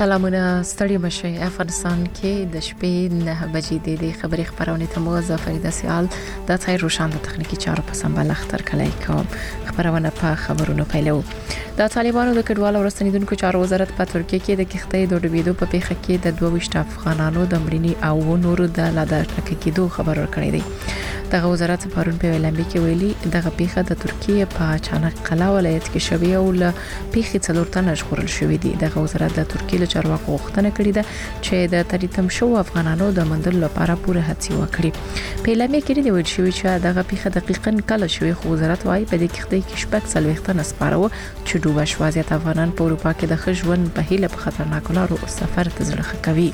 سلامونه ستړي مشي افغانستان کې د شپې 9 بجې د خبري خبرونه ته موزه فریده سیال د تای روشان د تخنیکی چارو په سمبال اختر کلای کوم خبرونه په خبرونو پیلو د طالبانو د کډوالو ورستنیدونکو چارو وزارت په ترکیه کې د کښتۍ د ډوبېدو په پیښه کې د 22 افغانانو د مړینې او نورو د لادر کېدو خبر ورکړی دی. دغه وزارت پرون په ویلامبي کې ویلي دغه پیښه د ترکیه په چانق قلا ولایت کې شوې او له پیښې څلور تنه ژغورل شوې دي. دغه وزارت د ترکیه له چارواکو غوښتنه کړې ده چې د تریتم شو افغانانو د مندل لپاره پوره هڅې وکړي. په ویلامبي کې د ویل شوې چې دغه پیښه دقیقاً کله شوې خو وزارت وايي په دې کښتۍ کې شپږ څلوېښت سپاره و چې ډوبه شو. زیات افغانان په اروپا کې د خژوند په هیله په خطرناکو لارو سفر ته زړه کوي.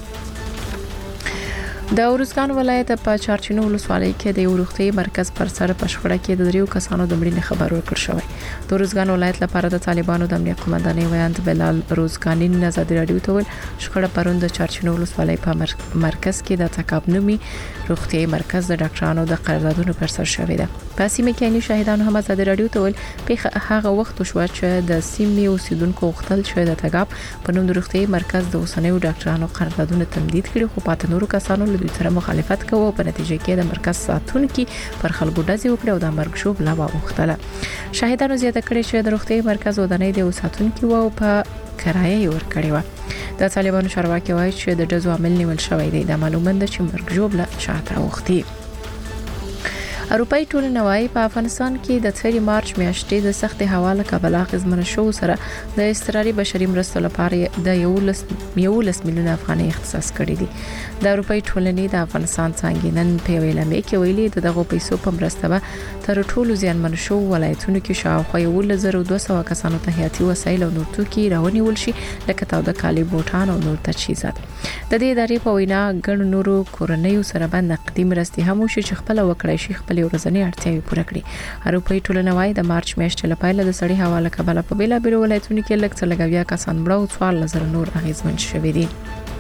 د اورزګان ولایت په چارچینو ولسوالۍ کې د وروختي مرکز پر سر په شخړه کې د دریو کسانو د مړینې خبر ورکړ شوی. د اورزګان ولایت لپاره د طالبانو د امنیت قومندانۍ ویاند بلال روزګانی نظر رادیو ته ول شخړه پرون د چارچینو ولسوالۍ په مرکز کې د تکاب نومي روغتي مرکز د ډاکټرانو د قراردادونو پر سر شوی ده. په سیمه کې اني شاهدانو هم نظر رادیو ته ول پیښه هغه وخت شو چې د سیمې اوسیدونکو غوښتل چې د تکاب په نوم د روغتي مرکز د اوسنیو ډاکټرانو قراردادونه تمدید کړي خو پاتې نورو کسانو دوی سره مخالفت کوي. په نتیجه کې د مرکز ساتونکو پر خلکو ډزې وکړې او د مرګ شوب لا وغوښتله. شاهدانو زیاته کړې چې د روغتي مرکز ودانۍ د ساتونکو او په کرایه ورکړې و. د طالبانو چارواکي وایي چې د ډزو عمل نیول شوی دی. د معلومات چې مرګ جوړ لا شاته وختي. اروپای ټولنه وايي په افغانستان کې د 3 مارچ میاشتې د سخت هوا له کبله غزمن شو سره د استراري بشري مرستو لپاره د 11 میلیون افغانۍ اختصاص کړی دي. د اروپای ټولنې د افغانستان څنګه نن په ویلامبي کې ویلي دغه پیسو په مرسته به تر ټولو زیانمن شو ولایتونو کې شاوخوا 1200 کسانو ته حیاتي وسایل او نور توکي راونیول شي لکه تاوده کالي بوټان او نور تجهیزات. د دې ادارې په وینا ګڼ نورو کورنیو سره باندې نقدي مرستې هم شي چې خپل وکړای شي خپل ورځنی اړتیاوې پوره کړي. اروپای ټولنه وايي د مارچ میاشتې لپاره د سړي هوا له کبله په بیلابیلو ولایتونو کې لږ څه لګویا کسان مړه او 4000 نور اغیزمن شوي دي.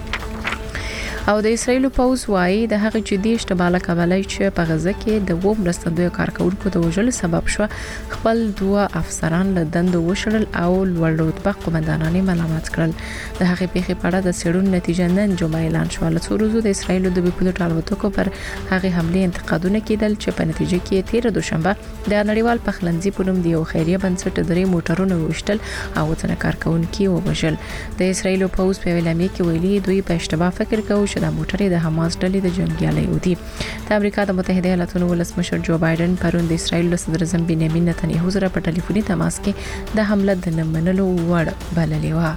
او د اسرایل پوز وايي د هغه جدي اشتباه له کبله چې په غزه کې د ووم مرستندوی کارکونکو د وژلو سبب شو خپل 2 افسران له دندو وشړل او لوړ رتبه قومندانان ملامت کړل. د هغه پیښې په اړه د سړون نتیجه نن جمعه اعلان شو. له څو ورځې د اسرایل د بیپلوټ الوتکو پر هغه حمله انتقادونه کېدل چې په نتیجه کې 13 دوشنبه د نړیوال پخلنځي په نوم د یو خیریه بنسټ درې موټرونه وشتل او څنګه کارکونکو وبشل. د اسرایل پوز په ویلامبي کې ویلي دوی په اشتباه فکر کوي د موټرې د حماس ډلې د جنگیالیو دي. د امریکا د متحده ایالاتونو ولسمشر جو بایدن پرون د اسرایل صدر اعظم بنیامین نتنیاهو سره په ټلیفوني تماس کې د حمله د نه منلو وړ بللی و.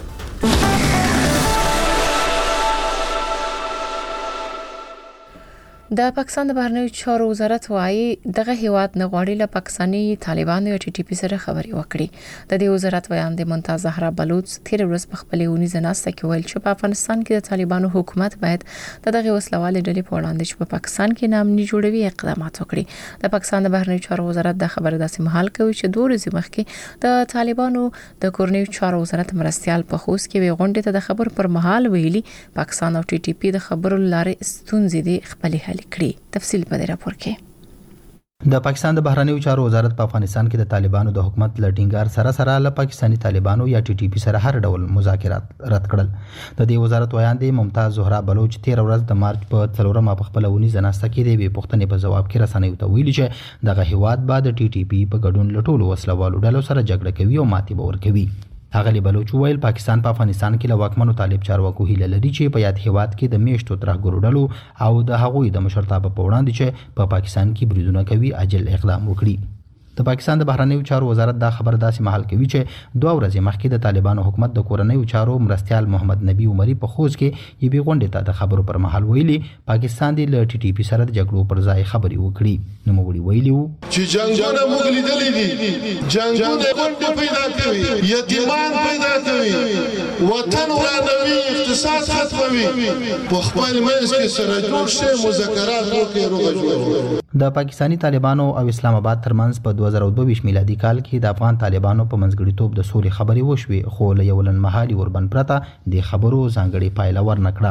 د پاکستان د بهرنیو چارو وزارت وايي دغه هیواد نه غواړي له پاکستاني طالبانو او ټي ټي پی سره خبري وکړي. د دې وزارت ویاند ممتاز زهرا بلوچ تیر ورځ په خپلې ونی زناسته کې ویل چې په افغانستان کې د طالبانو حکومت باید دغه وسلواله ډلې په وړاندې چې په پاکستان کې نامني جوړوي اقدامات وکړي. د پاکستان د بهرنیو چارو وزارت د خبره داسې مهال کوي چې 2 ورځې مخکې د طالبانو د کورنیو چارو وزارت مرستيال په خوست کې وی غونډه ته د خبر پر مهال ویلي پاکستان او ټي ټي پی د خبرو لارې ستونزې دي خپلې کړي. تفصیل په دې راپور کې د پاکستان د بهرنیو چارو وزارت په افغانستان کې د طالبانو د حکومت لټینګار سره له پاکستاني طالبانو یا ټي ټي پی سره هر ډول مذاکرات رد کړل. د دې وزارت ویاند ممتاز زهرا بلوچ 13 ورځ د مارچ په 4 په خپل ونی زناسته کې د پوښتنې په جواب کې رسنیو ته ویلي چې دغه هیواد بعد ټي ټي پی په ګډون لټول وسلوالو ډلو سره جګړه کوي او ماتې باور کوي. هغه بلوچ ویل پاکستان په افغانستان کې له واکمنو طالب چارواکو هیله لري چې په یاد هیواد کې د میشتو ترهګرو ډلو او د هغوی د مشرتابه په وړاندې چې په پاکستان کې بریدونه کوي عاجل اقدام وکړي. د پاکستان د بهرنیو چارو وزارت دا خبر داسې مهال کوي چې 2 ورځې مخکې د طالبانو حکومت د کورنیو چارو مرستيال محمد نبی عمری په خوست کې یوې غونډې ته د خبرو پر مهال ویلي پاکستان د ټي ټي پی سره د جګړو پر ځای خبري وکړي. نو موږ ویلي وو چې جنگونه موږ لیدلې دي جنگونه غونډه پیدا کوي یتیمان پیدا کوي وطن ورانوي اقتصاد ختموي په خپل منځ کې سره جوړ شي مذاکرات وکړي روغ جوړ. د پاکستاني طالبانو او اسلام آباد ترمنځ په 2022 میلادي کال کې د افغان طالبانو په منځګړیتوب د سولې خبرې وشوې خو له یو لنډمهالي اوربند پرته د خبرو ځانګړې پایله ورنکړه.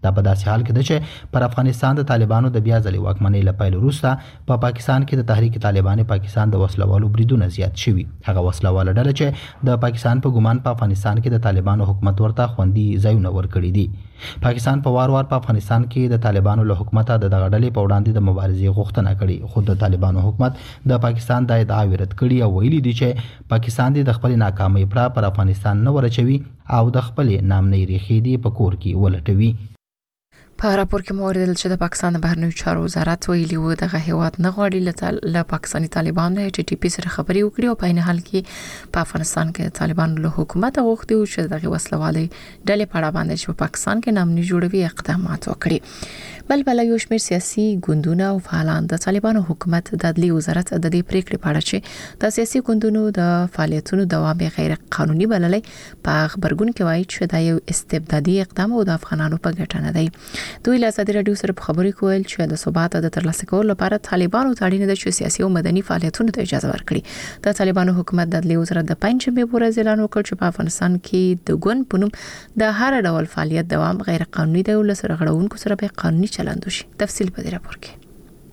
دا په داسې حال کې ده چې پر افغانستان د طالبانو د بیا ځلې واکمنۍ له پیل وروسته په پاکستان کې د تحریک طالبان پاکستان د وسلوالو بریدونه زیات شوي. هغه وسلواله ډله چې د پاکستان په ګمان په افغانستان کې د طالبانو حکومت ورته خوندي ځایونه ورکړي دي. پاکستان په وار په افغانستان کې د طالبانو له حکومت د دغه ډلې په وړاندې د مبارزې غوښتنه کړې، خو د طالبانو حکومت د پاکستان د ادعا رد کړي او ویلي دي چې پاکستان د خپل ناکامۍ پر افغانستان نه ورچوي او د خپل نامنۍ ریښې دی په کور کې ولټوي. په راپور کې موریدل چې د پاکستان بهرنیو چارو وزارت ویلي و دغه هیواد نه غواړي له پاکستاني طالبانو ټي ټي پی سره خبري وکړي او په عین حال کې په افغانستان کې طالبانو له حکومت غوښتي او چې دغه وسلوالي ډلې په اړه باندې چې په پاکستان کې نامنۍ جوړوي اقدامات وکړي. بل یو شمېر سیاسي ګوندونه او فعالان د طالبانو حکومت د عدلي وزارت د دې پریکړې په اړه چې د سیاسي ګوندونو د فعالیتونو دوام غیر قانوني بللې په خبرګون کې وایي چې دا یو استبدادي اقدام او د افغانانو په ګټه نه دی. دوی له ازادي رادیو سره په خبرو کې ویل چې د ثبات د ترلاسه کولو لپاره طالبانو ته اړینه ده چې سیاسي او مدني فعالیتونو ته اجازه ورکړي. د طالبانو حکومت د عدلي وزارت د پنځمې په ورځ اعلان وکړ چې په افغانستان کې د ګوند په نوم د هر ډول فعالیت دوام غیر قانوني دی او له سرغړونکو سره به قانوني چلند وشي. تفصیل په دې راپور کې.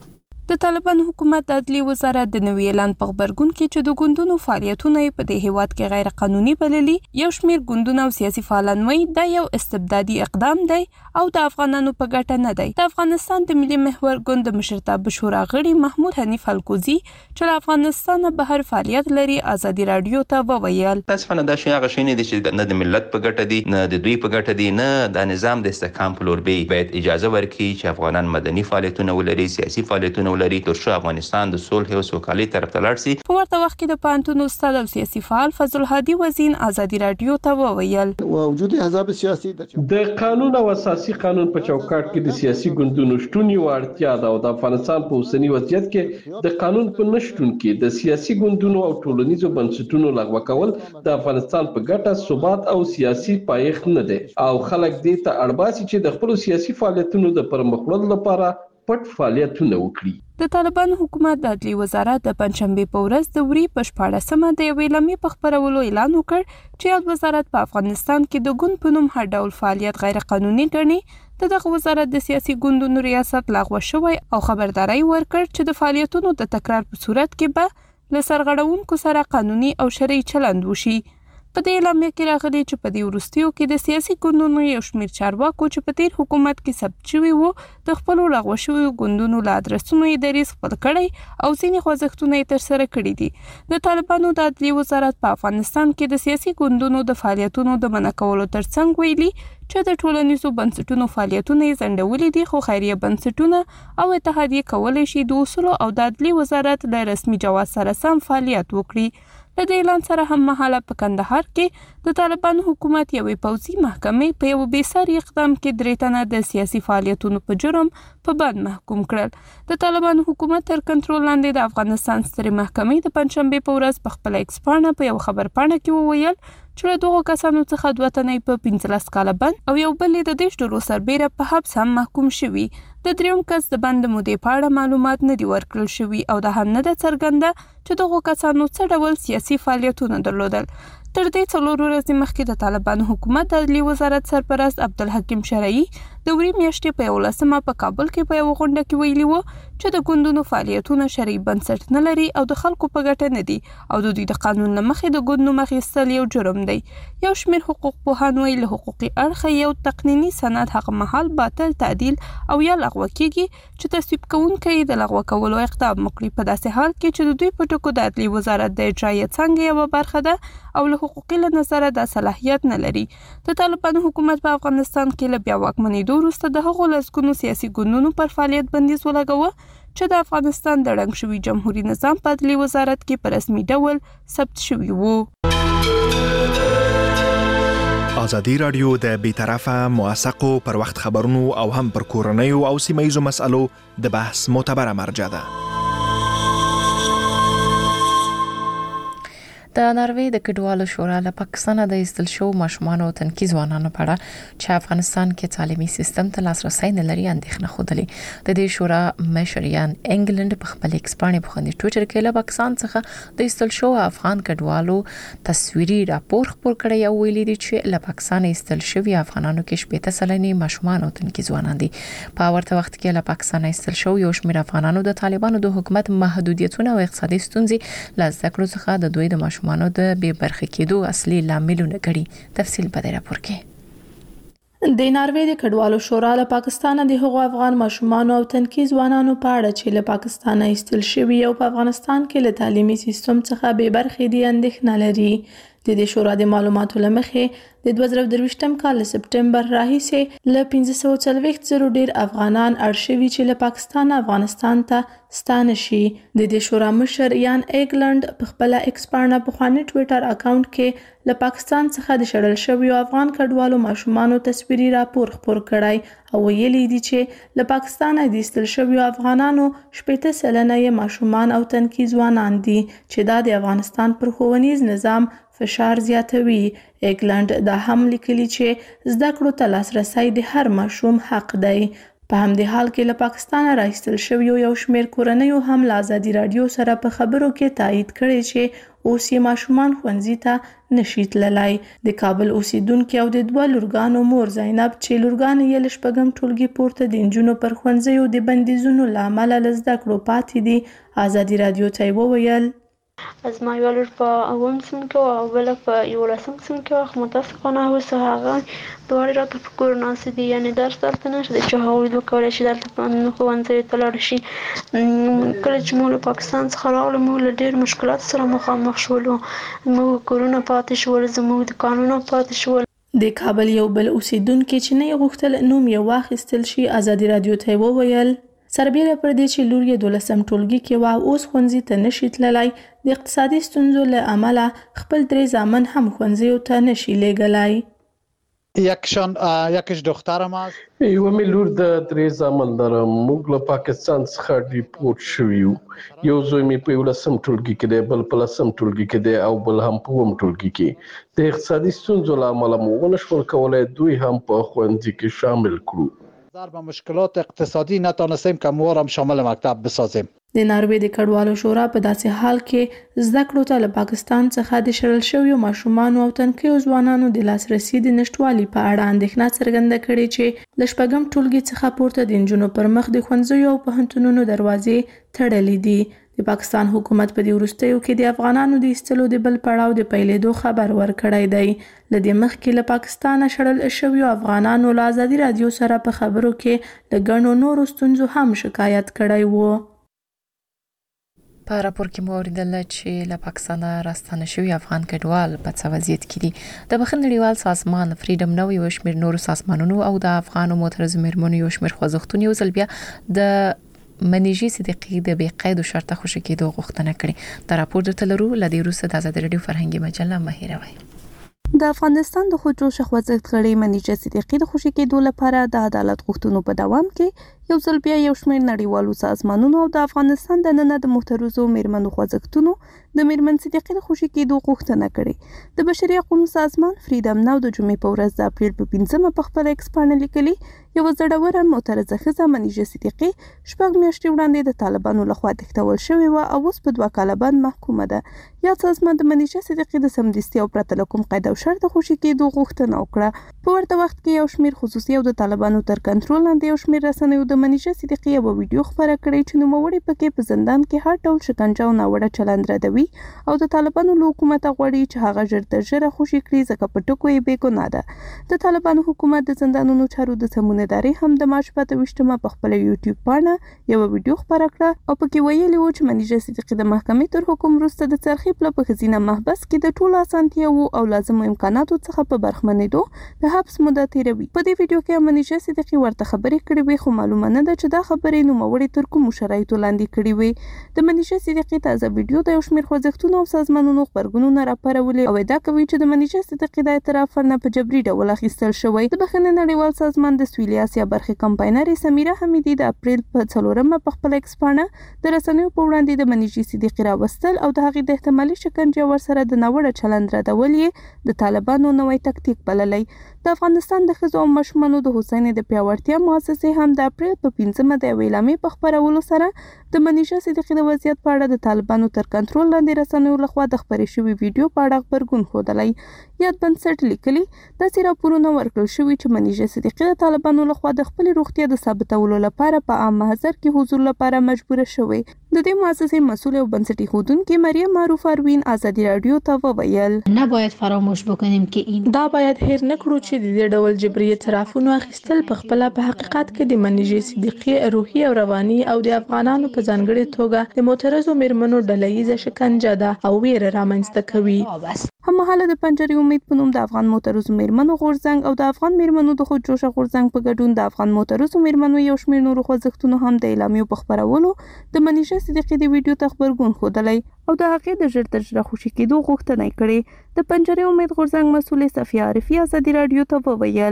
د طالبان حکومت د عدلي وزارت د نوي اعلان په خبرګون کې چې د ګوندونو فعالیتونه په دې هیواد کې غیر قانوني بللي، یو شمېر ګوندونه او سیاسي فعالان وایي دا یو استبدادي اقدام دی او د افغانانو په ګټه نه دی. د افغانستان د ملي محور ګوند مشرتابه شورا غړي محمود حنیف الکوزي چې له افغانستان بهر فعالیت لري ازادي رادیو ته وویل تاسفانه دا شی هغه شی نه دي چې نه د ملت په ګټه دي نه د دوی په ګټه دي نه د نظام د استحکام په لور باید اجازه ورکړي چې افغانان مدني فعالیتونه ولري، سیاسي فعالیتونه لري ترڅو افغانستان د صلح او سوکالۍ طرف ته لاړ شي. په ورته وخت کې د پانتون استاد او سیاسي فعال فضل هادي وزین ازادي رادیو ته وویل وجود احزاب سیاسي د قانون او اساسي قانون په چوکاټ کې د سیاسي ګوندونو شتون یو اړتیا ده او د افغانستان په اوسنی وضعیت کې د قانون په نشټون کې د سیاسي ګوندونو او ټولنیزو بنسټونو لغوه کول د افغانستان په ګټه ثبات او سیاسي پایښت نه دی او خلک دې ته اړباسي چې د خپل سیاسي فعالیتونو د پرمخ وړلو لپاره پټ فعالیتونه وکړي. د طالبان حکومت د عدلي وزارت د پنځشنبه په ورځ د وری په 14مه د ویلمې په خبرولو اعلان وکړ چې د وزارت په افغانستان کې د ګوند په نوم هر ډول فعالیت غیر قانوني ګڼي. دغه وزارت د سیاسي ګوندونو ریاست لغوه شوی او خبرداري ورکړ چې د فعالیتونو د تکرار په صورت کې به له سرغړونکو سره قانوني او شرعي چلند وشي. په دې اعلامیه کې راغلي چې په دې وروستیو کې د سیاسي ګوندونو یو شمېر چارواکو چې په تیر حکومت کې ثبت شوي وو د خپلو لغوه شویو ګوندونو له ادرسونو یې دریځ خپل کړی او ځینې خوځښتونه یې ترسره کړي دي. د طالبانو د عدلي وزارت په افغانستان کې د سیاسي ګوندونو د فعالیتونو د منع کولو ترڅنګ ویلي چې د ټولنیزو بنسټونو فعالیتونه یې ځنډولي دي خو خیریه بنسټونه او اتحادیې کولی شي د اصولو او د عدلي وزارت له رسمي جواز سره سم فعالیت وکړي. د دې اعلان سره هم مهاله په کندهار کې د طالبان حکومت یوې پوځي محکمې په یو بېساري اقدام کې 3 تنه د سیاسي فعالیتونو په جرم په بند محکوم کړل. د طالبان حکومت تر کنټرول لاندې د افغانستان سترې محکمې د پنځشنبه په ورځ په خپل ایکس پاڼه په یو خبرپاڼه کې وویل چې له دغو کسانو څخه 2 تنه په 15 کاله بند او یو بل د 10 ډالرو سربیره په حبس هم محکوم شوي. د دریم کس د بند مودې په اړه معلومات نه دي ورکړل شوي او د هم نه ده څرګنده چې دغو کسانو څه ډول سیاسي فعالیتونه درلودل. تر دې 4 ورځې مخکې د طالبان حکومت د عدلي وزارت سرپرست عبدالحکیم شرعي د وری میاشتې په 11مه په کابل کې په یو غونډه کې ویلي وو چې د ګوندونو فعالیتونه شرعي بنسټ نه لري او د خلکو په ګټه نه دي او د دوی د قانون له مخې د ګوند نوم اخیستل یو جرم دی. یو شمېر حقوق پوهان وایي له حقوقي اړخه یو تقنیني سند هغه مهال باطل تعدیل او یا لغوه کیږي چې تصویب کوونکی د لغوه کولو اقدام وکړي. په داسې حال کې چې د دوی په ټکو د عدلي وزارت د اجرایه څنګه یو برخه ده او له حقوقي له نظره د صلاحیت نه لري. د طالبانو حکومت په افغانستان کې له بیا واکمنېدو وروسته د هغو لسګونو سیاسي ګوندونو پر فعالیت بندیز ولګاوه چې د افغانستان د ړنګ شوي جمهوریت نظام په عدلي وزارت کې په رسمي ډول ثبت شوي وو. ازادي رادیو د بیطرفه موثقو پر وخت خبرونو او هم پر کورنیو او سیمه‌ییزو مسألو د بحث معتبره مرجع ده. د ناروې د کډوالو شورا له پاکستان د ایستل شو ماشومان او تنکي ځوانانو په اړه چې افغانستان کې تعلیمي سیستم ته لاسرسي نه لري اندېښنه خوده. د دې شورا مشریان انګلند په خپل ایکس باندې په خندي ټویټر کې له پاکستان څخه د ایستل شو افغان کډوالو تصویري راپور خپور کړی او ویلي دي چې له پاکستان ایستل شوی افغانانو کې شپږ سلنې ماشومان او تنکي ځوانان دي. په ورته وخت کې له پاکستان ایستل شو یو شمېر افغانانو د طالبانو د حکومت محدودیتونه او اقتصادي ستونزې له زده کړو څخه د دوی د ماشومانو د بې برخې کېدو اصلي لاملونه ګڼي. تفصیل په دې راپور کې. د ناروې د کډوالو شورا له پاکستان د هغو افغان ماشومان او تنکي ځوانانو په اړه چې له پاکستان ایستل شوي او په افغانستان کې له تعلیمي سیستم څخه بې برخې دي اندېښنه لري. د دې شورا د معلوماتو لمخې د 2023م کال له سپټمبر راهیسې له 1540 ډیر افغانان اړ شوي چې له پاکستان افغانستان ته ستانه شي. د دې شورا مشر یان ایګلند په خپل ایکس باندې په خواني ټویټر اکاونټ کې له پاکستان څخه د شړل شویو افغان کډوالو ماشومانو تصویري راپور خپور کړی او ویلي دي چې له پاکستان د ایستل شویو افغانانو 80% سلنه ماشومان او تنکي ځوانان دي چې دا د افغانستان پر ښوونیز نظام فشار زیاتوي. ایګلند دا هم لیکلي چې زده کړو ته لاسرسي د هر ماشوم حق دی. په همدې حال کې له پاکستان راایستل شویو یو شمېر کورنیو هم له ازادي رادیو سره په خبرو کې تایید کړی چې اوس یې ماشومان ښوونځي ته نشي تللی. د کابل اوسیدونکو او د دوه لورګانو مور زینب چې لورګان یې له شپږم ټولګي پورته د نجونو پر ښوونځیو د بندیزونو له امله له زده کړو پاتې دي، ازادي رادیو ته یې وویل زما یوه لور په اووم صنف کې او بله په 11 صنف کې وه، خو متاسفانه اوس هغه دواړې راته په کور ناستې دي، یعنې درس دلته نشته دی چې هغوی وکولی شي دلته ښوونځیو ته لاړ شي. کله چې موږ له پاکستان څخه راغلو موږ له ډېر مشکلاتو سره مخامخ شولو. موږ کورونه پاتې شول، زموږ دوکانونه پاتې شول. د کابل یو بل اوسیدونکي چې نه یې غوښتل نوم یې واخیستل شي ازادي رادیو ته یې وویل سربیره پر دې چې لور یې 12م ټولګي کې وه اوس ښوونځي ته نشي تللی، د اقتصادي ستونزو له امله خپل 3 زامن هم ښوونځیو ته نشي لیږلی. یکیش دخترم است. یوه مې لور د 3 زامن لرم. موږ له پاکستان څخه ډیپورټ شوي یو. یو زوی مې په 11م ټولګي کې دی، بل په 10م ټولګي کې دی او بل هم په 9م ټولګي کې. د اقتصادي ستونزو له امله مو ونشول کولی دوی هم په ښوونځي کې شامل کړو. با مشکلات اقتصادی نتونستیم که ما را شامل مکتب بسازیم. د ناروې د کډوالو شورا په داسې حال کې زده کړو ته له پاکستان څخه د شړل شویو ماشومانو او تنکیو ځوانانو د لاسرسي د نشټوالي په اړه اندېښنه څرګنده کړې چې له شپږم ټولګي څخه پورته د نجونو پر مخ د ښوونځیو او پوهنتونونو دروازې تړلې دي. د پاکستان حکومت په دې وروستیو کې د افغانانو د ایستلو د بل پړاو د پیلېدو خبر ورکړی دی. له دې مخکې له پاکستانه شړل شویو افغانانو له ازادي رادیو سره په خبرو کې له ګڼو نورو ستونزو هم شکایت کړی و. په راپور کې مو اوریدل چې له پاکستان راستانه شوی افغان کډوال په څه وضعیت کې دي. د بخښنې نړیوال سازمان فریډم نو یو شمېر نورو سازمانونو او د افغانو معترض مېرمنو یو شمېر خوځښتونو یو ځل بیا د منیجي صدیقي د بې قید شرطه خوشی کېدو غوښتنه کړې. د راپور درته لرو لدې وروسته د ازادي رادیو فرهنګي مجله مه هېروئ. د افغانستان د خودجوش خوځښت غړي منیجه صدیقي د خوشی کېدو لپاره د عدالت غوښتنو په دوام کې یو ځل بیا یو شمېر نړیوالو سازمانونو او د افغانستان د نن د محترزو میرمنو خوځښتونو د میرمن صدیقي د خوشی کېدو غوښتنه کړې. د بشري حقوقو سازمان فریډم نو د جمعې په ورځ د اپریل په 5مه په خپل ایکس باندې لیکلي یو زړوره معترضه ښځه منیجه صدیقي 6 میاشتې وړاندې د طالبانو لخوا تښتول شوې وه او اوس په 2 کاله بعد محکومه ده. یاد سازمان د منیجه صدیقي د سمدستي او پرته له کوم قید او شرط د خوشی کېدو غوښتنه وکړه. په ورته وخت کې یو شمېر خصوصي او د طالبانو تر کنټرول لاندې یو شمېر رسنیو د منیجه صدیقي یو ویډیو خپره کړې چې نوموړې پکې په زندان کې هر ډول شکنجه او ناوړه چلند ردوي او د طالبانو له حکومت غواړي چې هغه ژر تر ژره خوشي کړي ځکه په ټکو یې بې ګناه ده. د طالبانو حکومت د زندانونو چارو د سمونهدارۍ هم د مارچ په 28مه په خپل یوټیوب باندې یو ویډیو خپره کړه او پکې ویلي و چې منیجه صدیقي د محکمې تر حکم وروسته د څرخي پله په ښځینه محبس کې د ټولو اسانتیاوو او لازمو امکاناتو څخه په برخمنېدو د حبس موده تیروي. په دې ویډیو کې منیجه صدیقي ورته خبرې کړې وې خو معلومه نه ده چې دا خبرې نوموړي تر کومو شرایطو لاندې کړې وې. د منیشه صدیقي تازه ویډیو د یو شمېر خوځښتونو او سازمانونو غبرګونونه راپارولې او ادعا کوي چې د منیشه صدیقي د اعتراف نه په جبري ډول اخیستل شوی. د بخښنې نړیوال سازمان د سویلي اسیا برخې کمپاینرې سمیره حمیدي د اپریل په 4 په خپل ایکس پاڼه د رسنیو په وړاندې د منیشه صدیقي راوستل او د هغې د احتمالي شکنجې ورسره د ناوړه چلند ردول یې د طالبانو نوی تکتیک بللی. د افغانستان د ښځو او ماشومانو د هوساینې د پیاوړتیا مؤسسې هم د اپریل په 15 د یوې اعلامیې په خپرولو سره د منیشه صدیقي د وضعیت په اړه د طالبانو تر کنټرول لاندې رسنیو لخوا د خپرې شوي ویډیو په اړه غبرګون ښودلی. یاد بنسټ لیکلي داسې راپورونه ورکړل شوي چې منیشه صدیقي د طالبانو لخوا د خپلې روغتیا د ثابتولو لپاره په عام محضر کې حضور لپاره مجبوره شوې. د دې مؤسسې مسؤل او بنسټي ښودونکې مریم معروف اروین ازادي رادیو ته وویل نباید فراموش بکنیم که این دا باید هیر نکړو چې د دې ډول جبري اعترافونو اخیستل په خپل په حقیقت کې د منیشه صدیقي روحي او رواني او د افغانانو په ځانګړي توګه د معترضو میرمنو ډلهییزه شکنجه ده او ویره رامنځته کوي. هممهاله د پنجرې امید په نوم د افغان معترضو میرمنو غورځنګ او د افغان میرمنو د خودجوشه غورځنګ په ګډون د افغان معترضو میرمنو یو شمېر نورو خوځښتونو هم د اعلامیو په خپرولو د منیشه صدیقي د ویډیو ته غبرګون ښودلی او د هغې د ژر تر ژره خوشي کېدو غوښتنه یې کړې. د پنجرې امید غورځنګ مسؤل صفیه عارفي ازادي رادیو ته وویل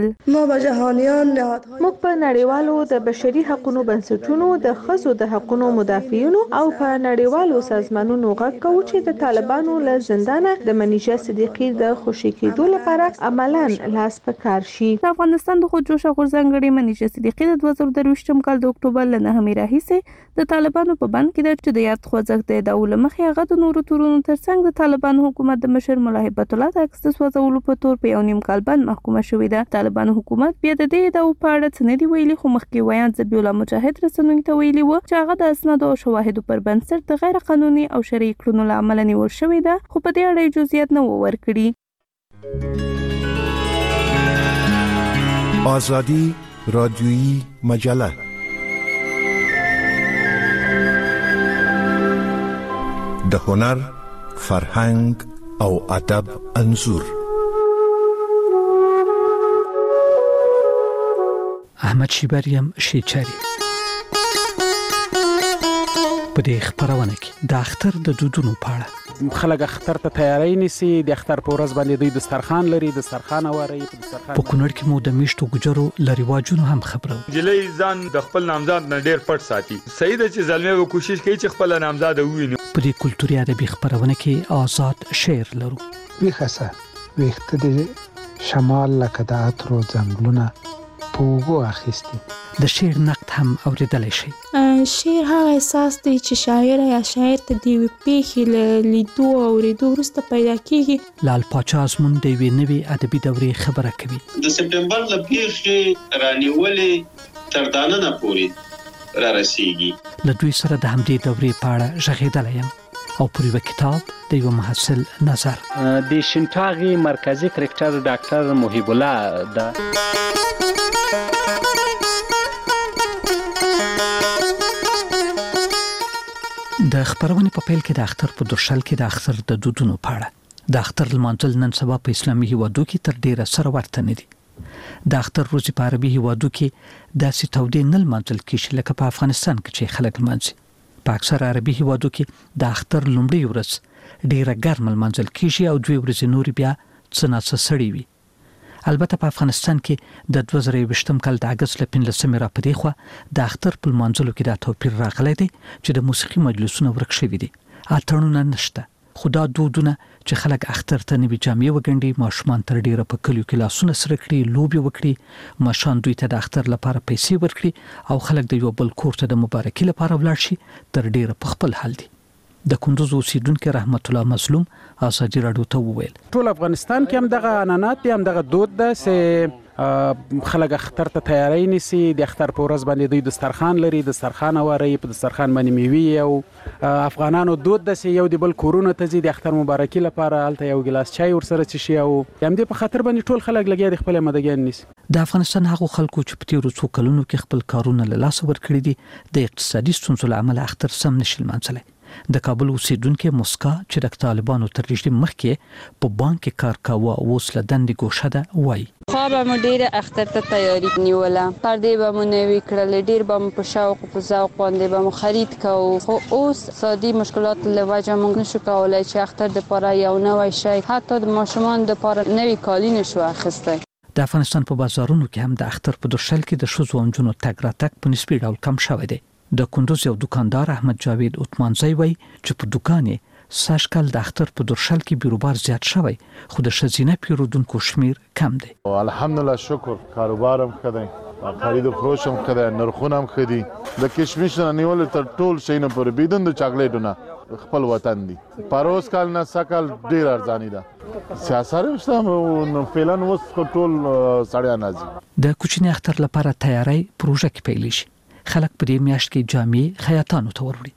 موږ په نړیوالو د بشري حقوقو بنسټونو د ښځو د حقوقو مدافعینو او په نړیوالو سازمانونو غږ کوو چې د طالبانو له زندانه د منیشه صدیقي د خوشي کېدو لپاره عملاً لاس په کار شي. د افغانستان د خودجوشه غورځنګ منیشه صدیقي د 2023 کال د اکتوبر له 9 راهیسې د طالبانو په بند کې ده چې د یاد خوځښت د ادعاو له مخې هغه د نورو تورونو ترڅنګ د طالبانو حکومت د مشر ملا هیبت الله د عکس د سوځولو په تور په 1.5 کال بند محکومه شوې ده. طالبانو حکومت بیا د دې ادعاو په اړه څه نه دی ویلي خو مخکې ویاند ذبیح الله مجاهد رسنیو ته ویلي و چې هغه د اسنادو او شواهدو پر بنسټ د غیر قانوني او شرعي کړنو له امله نیول شوې ده خو په دې اړه جزئیات نه و ورکړي. آزادی رادیویی مجله د هنر، فرهنګ او ادب انځور. احمد شیبریم شیچری په دې خبرونه کې د اختر د دودونو په اړه خلک اختر ته تیاری نیسي. د اختر په ورځ باندې دوی دسترخوان لري، دسترخوان واري په دسترخوان. په کونړ کې مو د میشتو ګجرو لري واجونو هم خبرو. جلې ځان د خپل نامزاد نه ډیر پټ ساتي. صحیح ده چې زلمه و کوشش کوي چې خپل نامزاد وویني. په دې کلتوري ادبي خبرونه کې آزاد شعر لرو. ویخسه ویخته د شمال لکه د عطرو ځنګلونه پوغو اخیستی. د شعر نقد هم اوریدلای شي. شعر هغه احساس دی چې شاعر یا شاعر ته دی پیښې له لیدو او اوریدو وروسته پیدا کیږي. لال پاچا زمون د وی نوي ادبي دورې خبره کوي. د سپټمبر ل پیښې رانیولې تر دانه پورې را رسیږي. له دوی سره د همدې دورې په اړه ژغېدلی یم او پر یو کتاب د یو محصل نظر. د شینټاغي مرکزی کرکټر ډاکټر محیب الله د د خبرونه په پیل کې د اختر په درشل کې د اختر د دودونو په اړه د اختر لمانځل نن سبا په اسلامي هیوادو کې تر ډیره سره ورته نه دي. د اختر ورځې په عربي هیوادو کې داسې تودې نه لمانځل کېږي لکه په افغانستان کې چې خلک لمانځي. په اکثر عربي هیوادو کې د اختر لومړۍ ورځ ډیره ګرم لمانځل کېږي او 2 ورځې نور بیا څه ناڅه سړې وي. البته په افغانستان کې د 2020 کال د اگست ل 15 را پدې خو د اختر په منځلو کې د توپیر راغلی دی چې د موسیقي مجلسونو ورک شوي دي. اترونه نشته. خدا دودونه چې خلک اختر ته نوي جامې وګنډي، ماشومان تر ډیره په کلیو کې لاسونه سره کړي، لوبي وکړي، ماشومان دوی ته د اختر لپاره پیسې ورکړي او خلک د یو بل کور ته د مبارکي لپاره ولاړ شي تر ډیره په خپل حال دي. د کندوز اوسیدونکو رحمت الله مظلوم ازادي رادیو ته وویل ټول افغانستان کې هم دغه عنعنات دي، هم دغه دود ده چې خلک اختر ته تیاری نیسي. د اختر په ورځ باندې دوی دسترخوان لري، دسترخوان واري په دسترخوان باندې میوي او افغانانو دود ده چې یو د بل کورونه ته ځي د اختر مبارکي لپاره، هلته یو ګلاس چای ورسره څښي او همدې په خاطر باندې ټول خلک لګیا دي خپل مدګان نیسي. د افغانستان هغو خلکو چې په تیرو څو کلونو کې خپل کارونه له لاسه ورکړي دي د اقتصادي ستونزو له امله اختر سم نشي لمانځلی. د کابل اوسیدونکو مسکا چې د طالبانو تر رژیم مخکې په بانک کې کار کاوه اوس له دندې ګوښه ده وایي. خوابه مو ډیره اختر ته تیاری نیوله، پردې به مو نوي کړل، ډیر به مو په شوق په ذوق باندې به مو خرید کوو، خو اوس سادي مشکلات له وجه موږ نشو کولای چې اختر د پاره یو نوی شی حتی د ماشومان د پاره نوي کالي نشو اخیستی. د افغانستان په بازارونو کې هم د اختر په دوشل کې د ښځو او نجونو تګ راتګ په نسبي ډول کم شوی دی. د کندوز یو دکاندار احمد جاوید عثمانزی وایي چې په دکان یې سږکال د اختر په دوشل کې بیروبار زیات شوی، خو د ښځینه پیرودونکو شمیر کم دی. الحمدلله شکر، کاروبار هم ښه دی، خرید او فروش هم ښه دی، نرخونه هم ښه دي. د کشمش نه نیول تر ټول شي نه پورې بيدن د چاکلیټونه خپل وطن دي. پروس کال نه سکل ډیر ارزانی ده. سیاست وشته فعلن وس ټول سړیا نازي. د کوچني اختر لپاره تیاری پروژه کې پیل شي. خلک په دې میاشت کې جامې خیاطانو ته وروړي.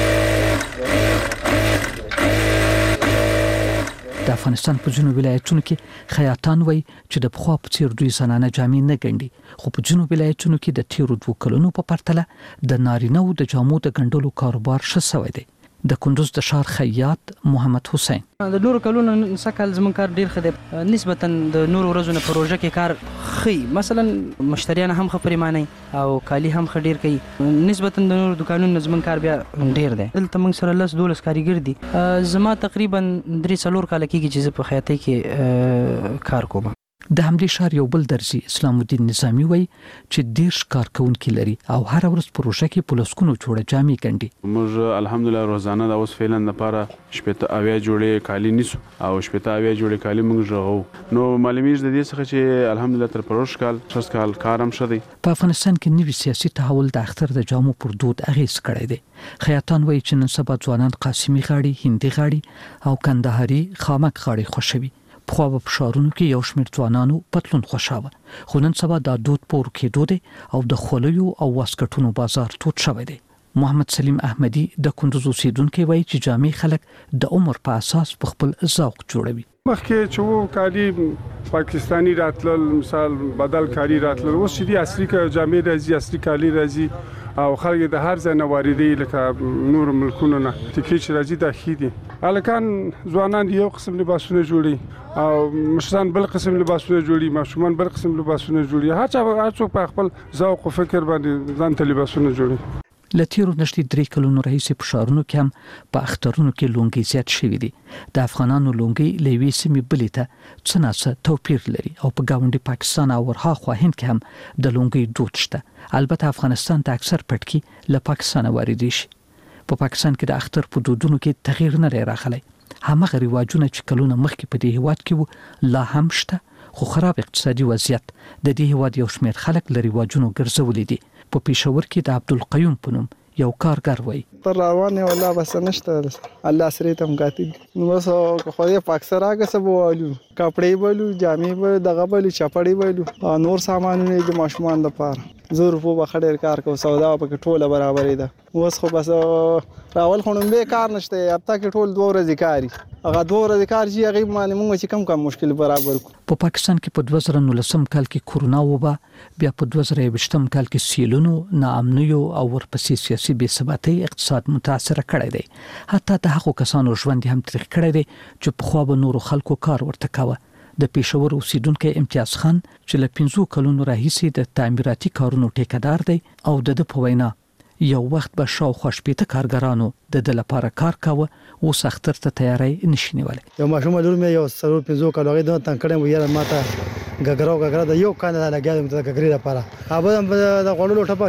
د افغانستان په ځینو ولایتونو کې خیاطان وایي چې د پخوا په څیر دوی زنانه جامې نه ګنډي، خو په ځینو ولایتونو کې د تیرو 2 کلونو په پرتله د نارینه‌و د جامو د ګنډلو کاروبار ښه شوی دی. د کندوز د ښار خیاط محمد حسین: د نورو کلونو سکل زمون کار ډیر ښه دی، نسبتا د نورو ورځو نه پروژه کې کار ښه، مثلا مشتریان هم ښه پریمانه او کالی هم ښه ډیر کوي، نسبتا د نورو دکانونو زمون کار بیا ډیر دی. دلته موږ سره 12 کاریګر دي. زما تقریبا 3-4 کال کېږي چې زه په خیاطۍ کې کار کوم. د همدې شهر یو بل درځي اسلام الدین نظامی وایي چې 10 کارکونکي لري او هر ورځ پروژه کې په لسګونو جوړه جامې ګنډي. موږ الحمدلله روزانه د اوس فعلا لپاره 80 جوړې کالی نیسو او 80 جوړې کالی موږ ژغو. نو معلومیږي د دې څخه چې الحمدلله تر پروژ کال 6 کال کار هم شدی. په افغانستان کې نوي سیاسي تحول د اختر د جامو پر دود اغیز کړی دی. خیاطان وایي چې نن سبا ځوانان قاسمي غاړي، هندي غاړي او کندهاري خامک غاړي خوښوي. پخوا په شهرونو کې یو شمېر ځوانانو پتلون خوښاوه، خو نن سبا دا دود پور کېدو دی او د خولیو او واسکټونو بازار تود شوی دی. محمد سلیم احمدی د کندوز اوسیدونکو وایي چې جامې خلک د عمر په اساس په خپل ذوق جوړوي. مخکې چې وو کالي پاکستانی راتلل، مثال بدل کالي راتلل، اوس چې دي اصلي جامې راځي، اصلي کالي راځي او خلک د هر ځای نه واردي لکه نور ملکونو نه تکي چې راځي د خېدي. الکان ځوانان یو قسم لباسونه جوړي او مشران بل قسم لباسونه جوړي، ماشومان بل قسم لباسونه جوړي، هر څوک په خپل ذوق او فکر باندې ځان ته لباسونه جوړي. لتیرو نشټي 3 کلونو راهیسې په شهرونو کې هم په اخترونو کې لونګي زیات شوي دي. د افغانانو لونګي لوي سیمې بلې ته څه ناڅه توپیر لري او په ګاونډي پاکستان او ورهاخوا هند کې هم د لونګي دود شته. البته افغانستان ته اکثر پټکي له پاکستان واردېږي شي. په پاکستان کې د اختر په دودونو کې تغییر نه راغلی. همغه رواجونه چې کلونه مخکې په دې هیواد کې لا هم شته، خو خراب اقتصادي وضعیت د دې هیواد یو شمېر خلک له رواجونو ګرځولي دي. په پېښور کې د عبدالقیوم په نوم یو کارګر وایي: پر روانه والله بس نشته، الله سره تم کاتب نو بس خو دې پاکستان راګه سبوالو کپڑے بولو، جامې بولو، دغه بولو، چپړې بولو، نور سامانونه د ماشومان لپاره زور په بخډیر کار کو، سودا په ټوله برابرې ده. اوس خو بس راول خونم به کار نشته، هفته کې ټول 2 ورځې کاری، هغه 2 ورځې کار چې هغه باندې موږ چې کم مشکل برابر کو. په پاکستان کې په 2019 کال کې کورونا وبا، بیا په 2020 کال کې سیلونو، ناامنیو او ورپسې سیاسي بې ثباتۍ اقتصاد متاثر کړی دی. حتی د هغو کسانو ژوند هم تریخ کړی دی چې په خوا به نورو خلکو کار ورته کاوه. د پېښور اوسیدونکو امتیاز خان چې له 15 کلونو راهیسې د تعمیراتي کارونو ټیکدار دی او د په وینا یو وخت به شاوخوا 80 کارګرانو د لپاره کار کاوه، اوس اختر ته تیاری نشي نیولی. یو ماشوم لور مې یو 15 کال هغه د تنکړې مو یاره ماته ګګراو د یو کان نه لګیایم ته ګګری لپاره اوبه د غوړلو ټپه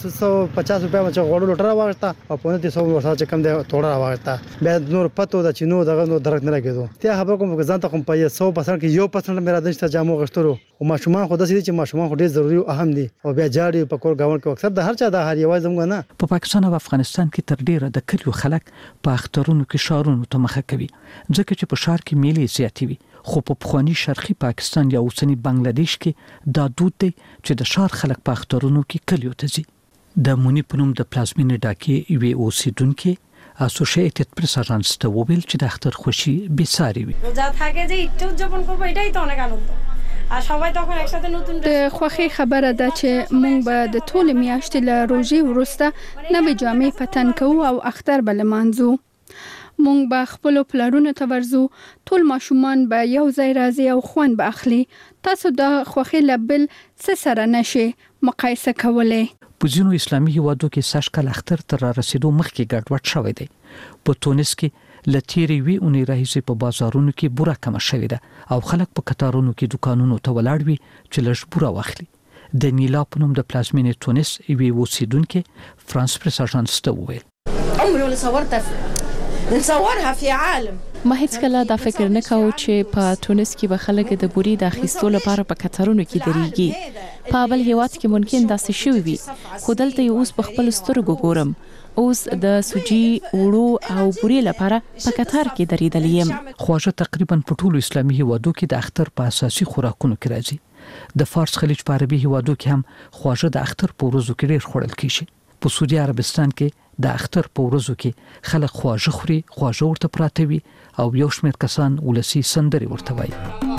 2450 روپیا مچ غوړلو ټره واغسته او په 300 ورسره چې کم دی توړه واغسته، بیا نور پتو د چینو دغه نو درک نه لګیدو. ته خبر کوم ځان ته کوم په 100% کې 1% مې را دښته جامو غشترو او ماشومان خو د سې چې ماشومان خو ډېر ضروري او اهم دي او بیا جاړي په کور گاون کې اکثر د هر چا د هر یوازې زموږ نه. په پاکستان او افغانستان کې تر ډیره د کلیو خلک په اخترونو کې شارونو ته مخه کوي، ځکه چې په شهر کې میلې زیاتې وي. خو په پخوانی شرقي پاکستان یا اوسنی بنگلاديش کې دا دود دی چې د شهر خلک په اخترونو کې کلیو ته ځي. د مونی په نوم د پلازمینې ډاکې وی اوسیدونکو اسوسییټډ پریس اژانس ته وویل چې د اختر خوشي بې ساري وي. রোজা থাকে যে একটু উদযাপন করব এটাই তো অনেক আনন্দ। د خوښي خبره ده چې مونږ به د ټول میاشتې له روزي وروسته نوې جامې پتن کوو او اختر به لمانځو. مونږ به خپل پلرونو ته ورځو، ټول ماشومان به یو ځای راځي او خوند به اخلي. تاسو د خوښي لبل څه سره نشي مقایسه کولای. په ځینو اسلامي هیوادو کې سږکال اختر تر رسیدو مخکې ګډوډ شوی دی. په تونس کې لتیری وی اونې راهیسې په بازارونو کې بوره کم شوې ده او خلک په کتارونو کې دکانونو ته ولاړ وي چې لږ بوره واخلي. د نیلا په نوم د پلازمینې تونس یوې اوسیدونکې فرانس پریس اژانس ته وویل عمري ولا نصورها في عالم. ما هیڅ کله دا فکر نه کاوه چې په تونس کې به خلک د بوري د اخیستو لپاره په کتارونو کې درېږي. په بل هیواد کې ممکن داسې شوي وي، خو دلته اوس په خپل سترګو ګورم. اوس د سوجي وړو او بوري لپاره په کتار کې درېدل یم. خواجه تقریبا په ټولو اسلامي هیوادو کې د اختر په اساسي خوراکونو کې راځي. د فارس خلیج په عربي هیوادو کې هم خواجه د اختر په ورځو کې ډېر خوړل کیږي. په سعودي عربستان کې د اختر په ورځو کې خلک خواجه خوري، خواجه ورته پراته وي او یو شمېر کسان ولسی سندري ورته وایي.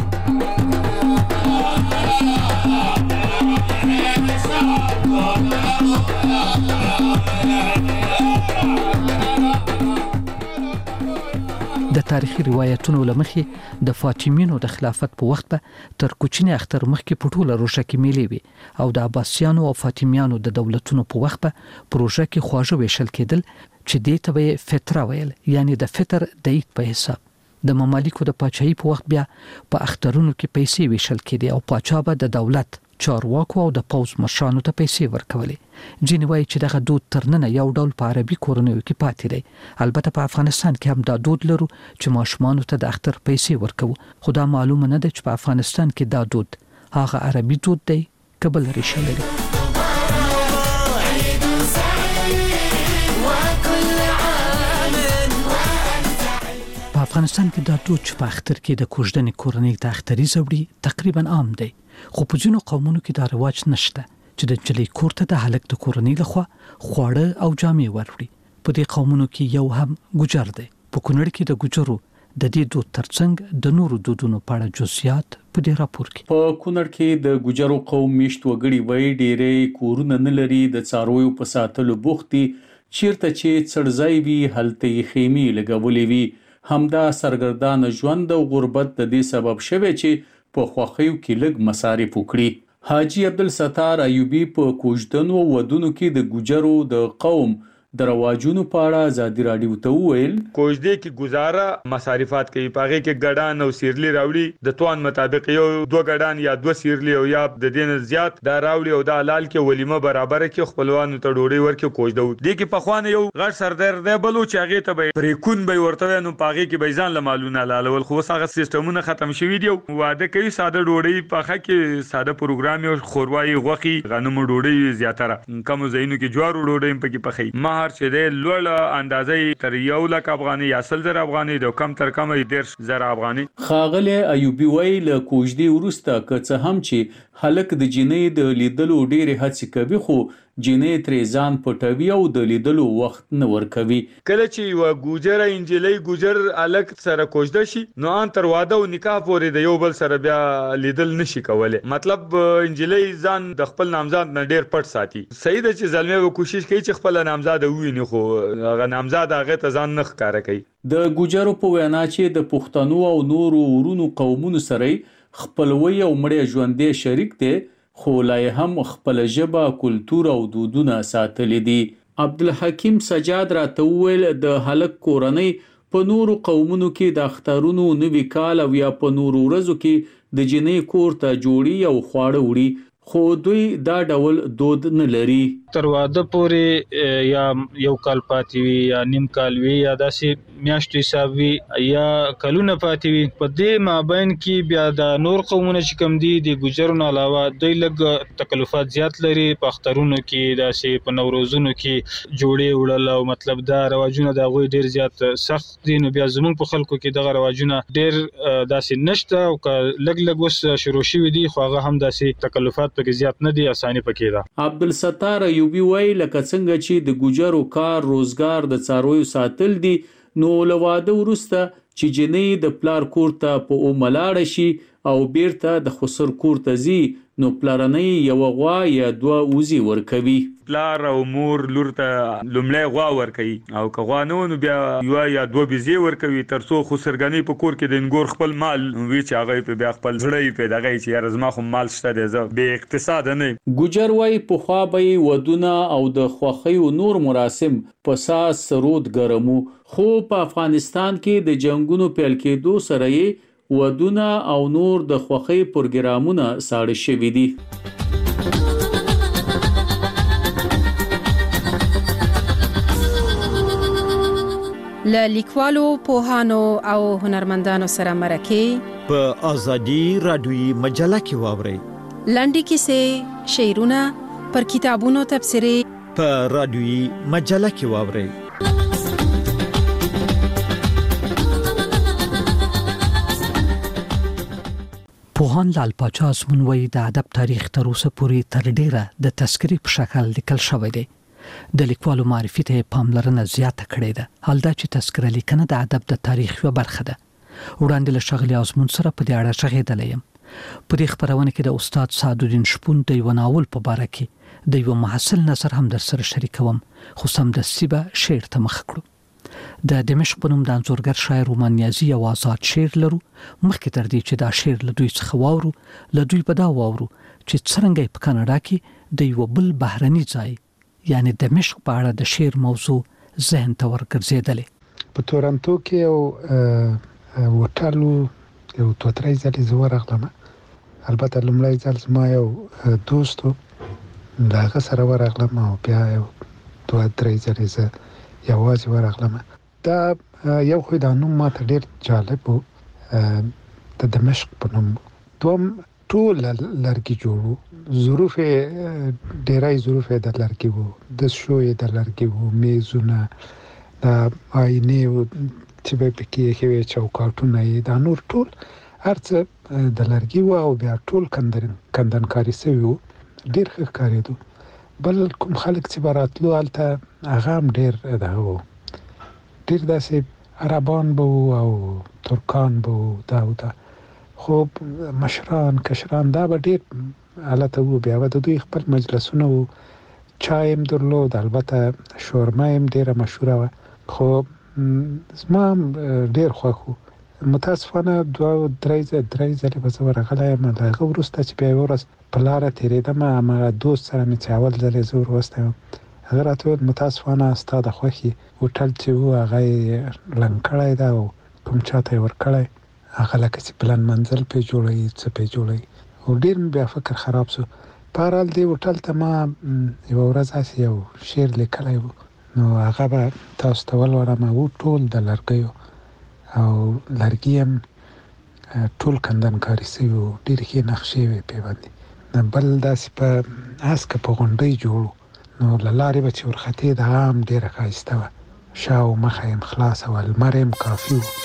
د تاریخي روایتونو لمخې د فاطمیانو د خلافت په وخت به تر کوچنی اختر مخکې په ټوله روژه کې میلې وي او د عباسیانو او فاطمیانو د دولتونو په وخت به په روژه کې خواږه ویشل کېدل چې دې ته به فطره ویل، یعنی د فطر د عید په حساب. د ممالکو د پاچاهۍ په وخت بیا په اخترونو کې پیسې ویشل کېدې او پاچا به د دولت چارواکو او د پوز مشرانو ته پیسې ورکولې. ځینې وایي چې دغه دود تر ننه یو ډول په عربي کورنیو کې پاتې دی. البته په افغانستان کې هم دا دود لرو چې ماشومانو ته د اختر پیسې ورکوو، خو دا معلومه نه ده چې په افغانستان کې دا دود هغه عربي دود دی که بل ریشه لري. په افغانستان کې دا دود چې په اختر کې د کوژدنې کورنۍ ته اختري زوړي تقریبا عام دی، خو په ځینو قومونو کې دا رواج نشته چې د نجلۍ کور ته د هلک د کورنۍ لخوا خواړه او جامې وروړي. په دې قومونو کې یو هم ګوجر دی. په کونړ کې د ګوجرو د دې دود ترڅنګ د نورو دودونو په اړه جزئیات په دې راپور کې. په کونړ کې د ګوجرو قوم میشت وګړي وایي ډېرې کورونه نه لري، د څارویو په ساتلو بوخت دي، چیرته چې څړځای وي هلته یې خیمې لګولې وي. همدا سرګردان ژوند او غربت د دې سبب شوی چې په خوښیو کې لږ مصارف وکړي. حاجی عبدالستار ایوبی په کوژدنو ودونو کې د ګوجرو د قوم د رواجونو په اړه ازادي راډیو ته وویل کوژدې کې گزاره مصارفات کوي، پاغه کې ګډان او سیرلی راوړي، د توان مطابق یو دو ګډان یا دو سیرلی او یا د دین زیات دا راوړي او د حلال کې ولیمه برابر کې خپلوانو ته ډوډۍ ورکې کوژدو. د کې په خوانه یو غټ سردار دی بلو چې هغه ته به پریکون به ورته نو پاغه کې به ځان لمالونه لالول، خو هغه سیستمونه ختم شوي دي. واده کوي ساده ډوډۍ پاخه کې ساده پروګرام او خوروای غوخي غنمو ډوډۍ زیاتره کم زینو کې جوارو ډوډۍ پکې پخې. مہر چې د لوړ اندازې تر 1 لک افغاني یا 100,000 افغاني د کم تر کم 10,000 افغاني. خاغله ایوبی وی له کوژدې ورسته که څه هم چې هلک د جنې د لیدلو ډېرې هڅې کوي، خو جنې ترې ځان پټوي او د لیدلو وخت نه ورکوي. کله چې یو ګوجر انجلۍ ګوجر الک سره کوژده شي نو ان تر واده او نکاح پورې د یو بل سره بیا لیدل نشي کولای. مطلب انجلۍ ځان د خپل نامزاد نه ډېر پټ ساتي. صحیح ده چې زلمه و کوشش کوي چې خپل نامزاد وویني، خو هغه نامزاد هغه ته ځان نه ښکارا کوي. د ګوجرو په وینا چې د پښتنو او نورو ورونو قومونو سره خپلوي او مړی ژوندې شریک دي، خو لا هم خپل ژبه، کلتور او دودونه ساتلي دي. عبدالحکیم سجاد راته وویل د هلک کورنۍ په نورو قومونو کې د اخترونو نوي کال او یا په نورو ورځو کې د جنې کور ته جوړي او خواړه وړي، خو دوی دا ډول دود نه لري. تر واده پورې یا یو کال پاتې وي یا نیم کال وي یا داسې میاشتو حساب وي یا کلونه پاتې وي. په دې مابین کې بیا د نور قومونه چې کوم دي د ګوجرو نه علاوه دوی لږ تکلفات زیات لري. په اخترونو کې داسې په نوروزونو کې جوړې وړل او مطلب دا رواجونه د هغوی ډېر زیات سخت دي. نو بیا زموږ په خلکو کې دغه رواجونه ډېر داسې نشته او لږ اوس شروع شوي دي، خو هغه هم داسې تکلفات پکې زیات نه دي، اساني پکې ده. عبدالستار ایوبی وای لکه څنګه چې د ګوجرو کار روزګار د څارویو ساتل دي، نو له واده وروسته چې جنې د پلار کور ته په اوملاړه شي او بیرته د خسر کور ته ځي نو پلارنۍ یو غوا یا دوه وزي ورکوي. پلار او مور لور ته لومړی غوا ورکوي او که غوا نه نو بیا یو یا دوه بيزي ورکوي ترڅو خسرګنۍ په کور کې د انګور خپل مال وی چې هغه په بیا خپل ځړې په دغه چې یار زما خو مال شته دی به اقتصاد نه. ګجر وای په خوا به ودونه او د خوخي او نور مراسم په ساس سرود ګرمو خو په افغانستان کې د جنگونو پیل کېدو سره یې ودونه او نور د خوخي پروګرامونه ساړه شوي دي. له لیکوالو پوهانو او هنرمندانو سره مرکه په ازادي رادیوي مجله کې واورئ. لنډې کیسې، شعرونه، پر کتابونو تبصرې په رادیوي مجله کې واورئ. پوهان لال پاچا ازمون وایي د ادب تاریخ تر اوسه پورې تر ډیره د تذکری په شکل لیکل شوی دی. د لیکوالو معرفي ته پاملرنه زیاته کړې ده. حال دا چې تذکره لیکنه د ادب د تاریخ یوه برخه ده. وړاندې له ښاغلي ازمون سره په دې اړه غږېدلی یم. په دې خپرونه کې د استاد سعدالدین شپون د یو ناول په باره کې د یو محصل نظر هم در سره شریکوم، خو سمدستي به شعر ته مخ کړو. د دمشق په نوم د انځورګر شاعر رومان نیازي یو آزاد شعر لرو. مخکې تر دې چې دا شعر له دوی څخه واورو، له دوی به دا واورو چې څرنګه په کاناډا کې د یو بل بهرني ځای یعنی دمشق په اړه د شعر موضوع ذهن ته ورګرځېدلې. په تورنټو کې یو هوټل یو توترای ځلې زه ورغلم. البته لومړی ځل زما یو دوست د هغه سره ورغلم او بیا یو دوه درې ځلې زه یوازې ورغلم. دا یو خو دا نوم ماته ډېر جالب و، د دمشق په نوم. دوم ټول لرګي جوړو، ظروف ډیرای ظروف د لرګي وو، د شوې د لرګي وو، میزونه، د آینې چې به پکې کې چوکاټونه یې دا نور ټول هرڅه د لرګي وو او بیا ټول کندنکاري شوی وو. ډیر ښه ښکارېدو. بل کوم خلک چې براتلو هلته هغه هم ډیر دغه وو، ډیر داسې عربان به وو او ترکان به وو دا او دا، خو مشران کشران دا به ډیر حالت وو. بیا به د دوی خپل مجلسونه وو، چای هم درلود، البته شورما هم ډیره مشهوره وه. خو زما هم ډیر خوښ وو. متاسفانه دوه درې ځلې به زه ورغلی یم. له هغه وروسته چې بیا یوه ورځ په لاره تېرېدم، هماغه دوست سره مې چې اول ځل یې زه ور وستی وم، هغه راته وویل متاسفانه ستا د خوښې هوټل چې و هغه یې لنګ کړی ده او کوم چا ته یې ورکړی، هغه لکه چې پلن منزل پې جوړوي څه پې جوړوي. او ډېر مې بیا فکر خراب شو. په هر حال دې هوټل ته ما یوه ورځ هسې یو شعر لیکلی و، نو هغه به تاسو ته ولولم. و ټول د لرګیو او لرګي هم ټول کندنکاري شوي وو، ډېرې ښې نقشې وې پې باندې. بل داسې په هسکه په غونډۍ جوړو، نو له لارې به چې ورختې د هغه هم ډېره ښایسته وه. شا او مخه یې هم خلاصه وه، لمر یې هم کافي و.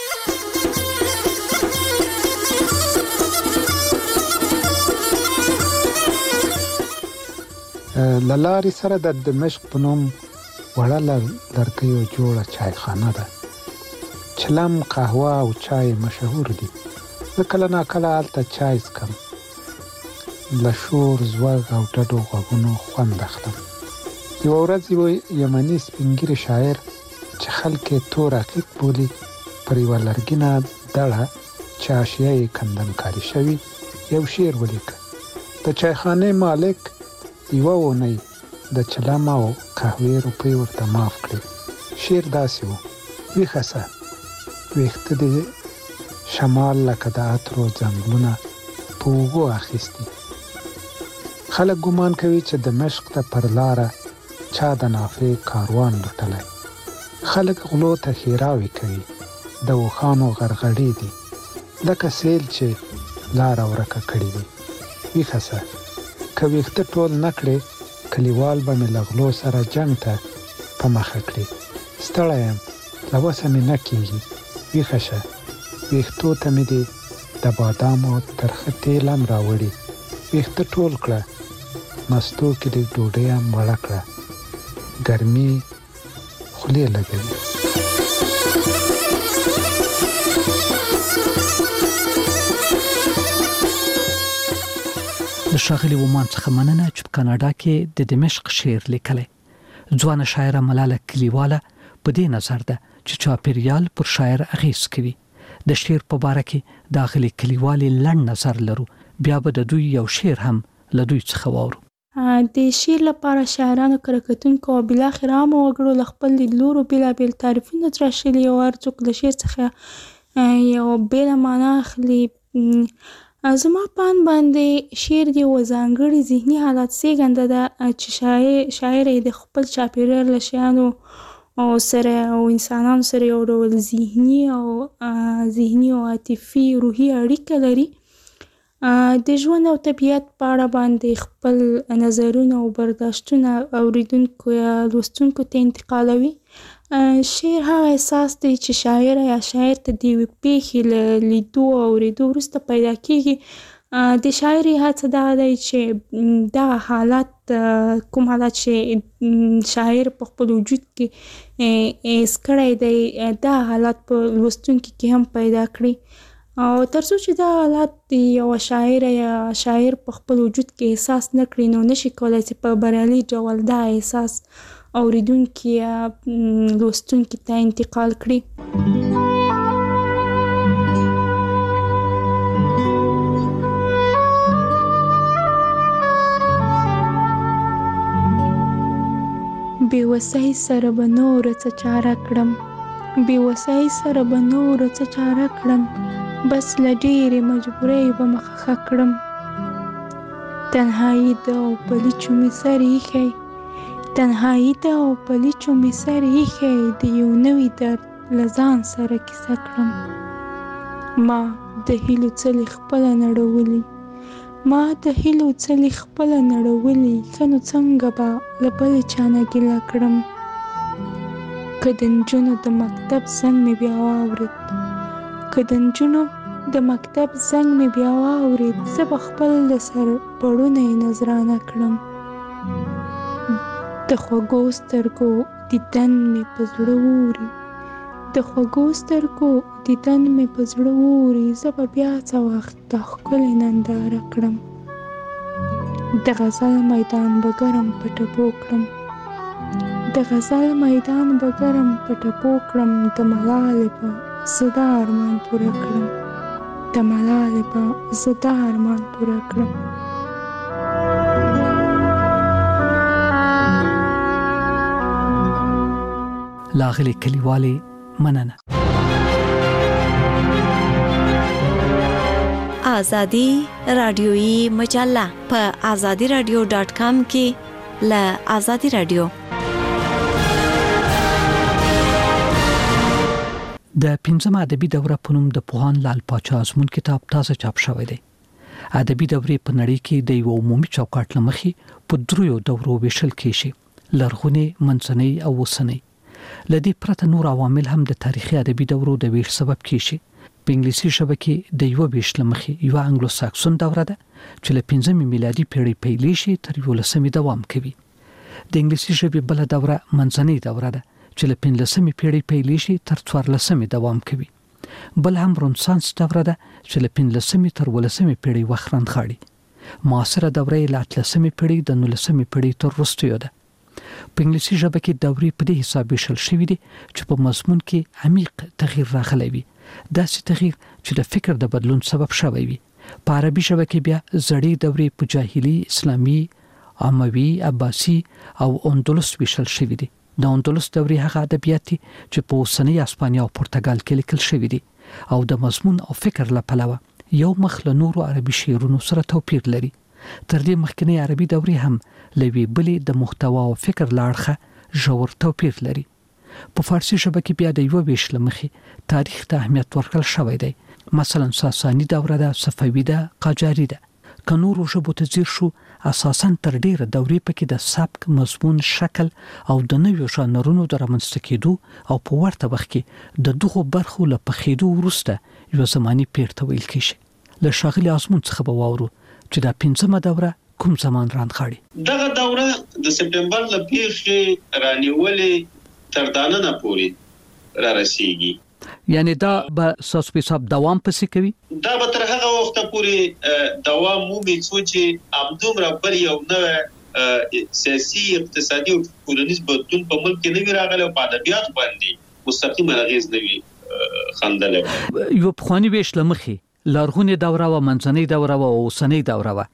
له لارې سره د دمشق په نوم وړه لرګیو جوړه چایخانه ده. چلم، قهوه او چای مشهور دي. زه کله ناکله هلته چای څکم، له شور، زوږ او ډډو غوږونو خوند اخلم. یوه ورځ یو یمني سپین ږیري شاعر چې خلک یې تور عقیق بولي پر یوه لرګینه دړه چې حاشیه یې کندنکاري شوي یو شعر ولیکه. د چایخانې مالک یوه اونۍ د چلم او قهوې روپۍ ورته معاف کړې. شعر داسې و: ویښه سه، ویښته دې شمال لکه د عطرو ځنګلونه په اوږو اخیستي. خلک ګمان کوي چې دمشق ته پر لاره چا د نافې کاروان لوټلی. خلک غلو ته ښېراوې کوي، د اوښانو غرغړې دي لکه سیل چې لاره ورکه کړې وي. ویښه سه، که ویښته ټول نه کړې، کلیوال به مې له غلو سره جنګ ته په مخه کړي. ستړی یم، له وسه مې نه کېږي. ویښه شه، ویښتو ته مې دې د بادامو ترخه تیل هم راوړي. ویښته ټول کړه، مستو کې دې ډوډۍ هم وړه کړه. ګرمي خولې لګوي. ښاغلي ومان څخه مننه چې په کاناډا کې د دمشق شعر لیکلی. ځوانه شاعره ملاله کلیواله په دې نظر ده چې چاپیریال پر شاعر اغیز کوي. د شعر په باره کې د اغلي کلیوالې لنډ نظر لرو، بیا به د دوی یو شعر هم له دوی څخه واورو. د شعر لپاره شاعرانو کرکټونکو او بالاخره عامو وګړو له خپل لیدلورو بېلابېل تعریفونه تراشلي او هر څوک له شعر څخه یو بېله معنا اخلي. زما په اند باندې شعر د یوه ځانګړي ذهني حالت زېږنده ده چې شاعر یې د خپل چاپېریال له شیانو سره او انسانانو سره یو ډول ذهني او عاطفي روحي اړیکه لري. د ژوند او طبیعت په اړه باندې خپل نظرونه او برداشتونه اوریدونکو یا لوستونکو ته انتقالوي. شعر هغه احساس دی چې شاعر یا شاعر ته د یوې پېښې له لیدو او اورېدو وروسته پیدا کېږي. د شاعر هڅه دغه دی چې دغه حالت کوم حالت چې شاعر په خپل وجود کې حس کړی دی دغه حالت په لوستونکي کې هم پیدا کړي، او تر څو چې دا حالت یوه شاعره یا شاعر په خپل وجود کې احساس نه کړي نو نشي کولی چې په بریالي ډول دا احساس اوریدونکي یا لوستونکي ته انتقال کړي. بېوسۍ سره به نوره څه چاره کړم، بېوسۍ سره به نوره څه چاره کړم، بس له ډېرې مجبورۍ به مخه ښه کړم. تنهایي ده او په لیچو مې سر ایښی، تنهایي ده او په لیچو مې سر ایښی، د یو نوي درد له ځان سره کیسه کړم. ما د هیلو څلې خپله نړولي، ما د هیلو څلې خپله نړولي، ښه نو څنګه به له بلې چا نه ګیله کړم. که د نجونو د مکتب زنګ مې بیا واورېد، که د نجونو د مکتب زنګ مې بیا واورېد، زه به خپل د سر پړونه یې نذرانه کړم. د خوږو سترګو دیدن مې په زړه ووري، د خوږو سترګو دیدن مې په زړه ووري، زه به بیا څه وخت دا ښکلې ننداره کړم. د غزل میدان به ګرم په ټپو کړم، د غزل میدان به ګرم په ټپو کړم، د ملالې به زه دا ارمان پوره کړم، د ملالې به زه دا ارمان پوره کړم. لاغلي کلیوالې مننه. آزادی رادیویی مجله په azadiradio.com کې له آزادی رادیو. د 15 ادبي دوره په نوم د پوهان لال پاچا ازمون کتاب تازه چاپ شوی دی. ادبي دورې په نړۍ کې د یو عمومي چوکاټ لمخې په دریو دورو ویشل کېږي: لرغونی، منځنۍ او اوسنۍ. لدې پرته نور عوامل هم د تاریخي ادبي دورو د ویش سبب کېږي. په انګلیسي ژبه کې د یو ویش لمخې یو انګلو ساکسون دوره ده چې له 15 میلادي پیړۍ پیلې شي تر 11 دوام کوي. د انګلیسي ژبې بل دوره منځنۍ دوره ده چې له 15 پیړۍ پیلې شي تر 14 دوام کوي. بل هم رنسانس دوره ده چې له 15 تر 18 پیړۍ وخت رانغاړي. معاصره دوره له 13 پیړۍ د 19 پیړۍ تر وروستیو ده. په انګلیسي ژبه کې دورې په دې حساب ویشل شوي دي چې په مضمون کې عمیق تغییر راغلی وي، داسې تغییر چې د فکر د بدلون سبب شوی وي. په عربي ژبه کې بیا زړې دورې په جاهلي، اسلامي، اموي، عباسي او اندلس ویشل شوي دي. د اندلس دورې هغه ادبیات دي چې په اوسنۍ اسپانیا او پرتګال کې لیکل شوي دي او د مضمون او فکر له پلوه یو مخ له نورو عربي شعرونو سره توپیر لري. تر دې مخکنی عربي دورې هم لوي بلې د محتوا او فکر لاړخه ژور توپیر لري. په فارسی ژبه کې بیا د یو ویش لمخې تاریخ ته اهمیت ورکړل شوی دی. مثلا ساسانی دوره ده، صفوي ده، قاجاري ده. که نورو ژبو ته ځیر شو، اساساً تر ډیره دورې پکې د سبک، مضمون، شکل او د نویو ژانرونو د رامنځته کېدو او په ورته وخت کې د دغو برخو له پخېدو وروسته یو زماني پیر ته ویل کېږي. له ښاغلي ازمون څخه به واورو چې دا 15مه دوره کوم زمان رانغاړي. دغه دوره د سپټمبر له پیښې رانیولې تر داننه پورې را رسیږي. یعنی دا به ساس په حساب دوام پسې کوي؟ دا به تر هغه وخت پورې دوام مومي چې همدومره بل یو نوې سیاسي اقتصادي او ټولنیز بدلون په ملک کې نه وي راغلی او په ادبیات باندې مستقیم اغیز نه وي خندلې. یو پخوانی ویش لمخې لرغونې دوره و، منځنۍ دوره و او اوسنۍ دوره و.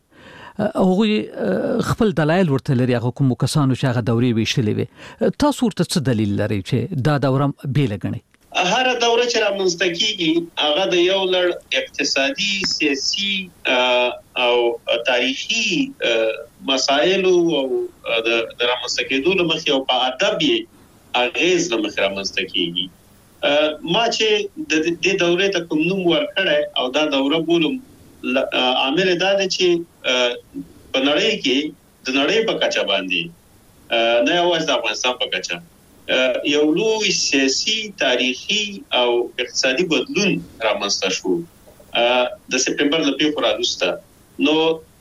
هغه خپل دلایل ورته لري، هغه کوم کسانو چې هغه دورې ویشلې وي. تاسو ورته څه دلیل لري چې دا دوره بیل غني؟ هر دوره چې رامنځته کیږي هغه د یو لړ اقتصادي، سیاسي او تاریخي مسایل او د رامنځته کېدو لمخې او په ادب یې اغیز لمخې رامنځته کیږي. ما چې د دې دورې ته کوم نوم ورکړی او دا دوره بولم عامل دا دی چې په نړۍ کې د نړۍ په کچه باندې نه یوازې د افغانستان په کچه یو لوی سیاسي، تاریخي او اقتصادي بدلون رامنځته شو د سپتمبر له پیښو وروسته. نو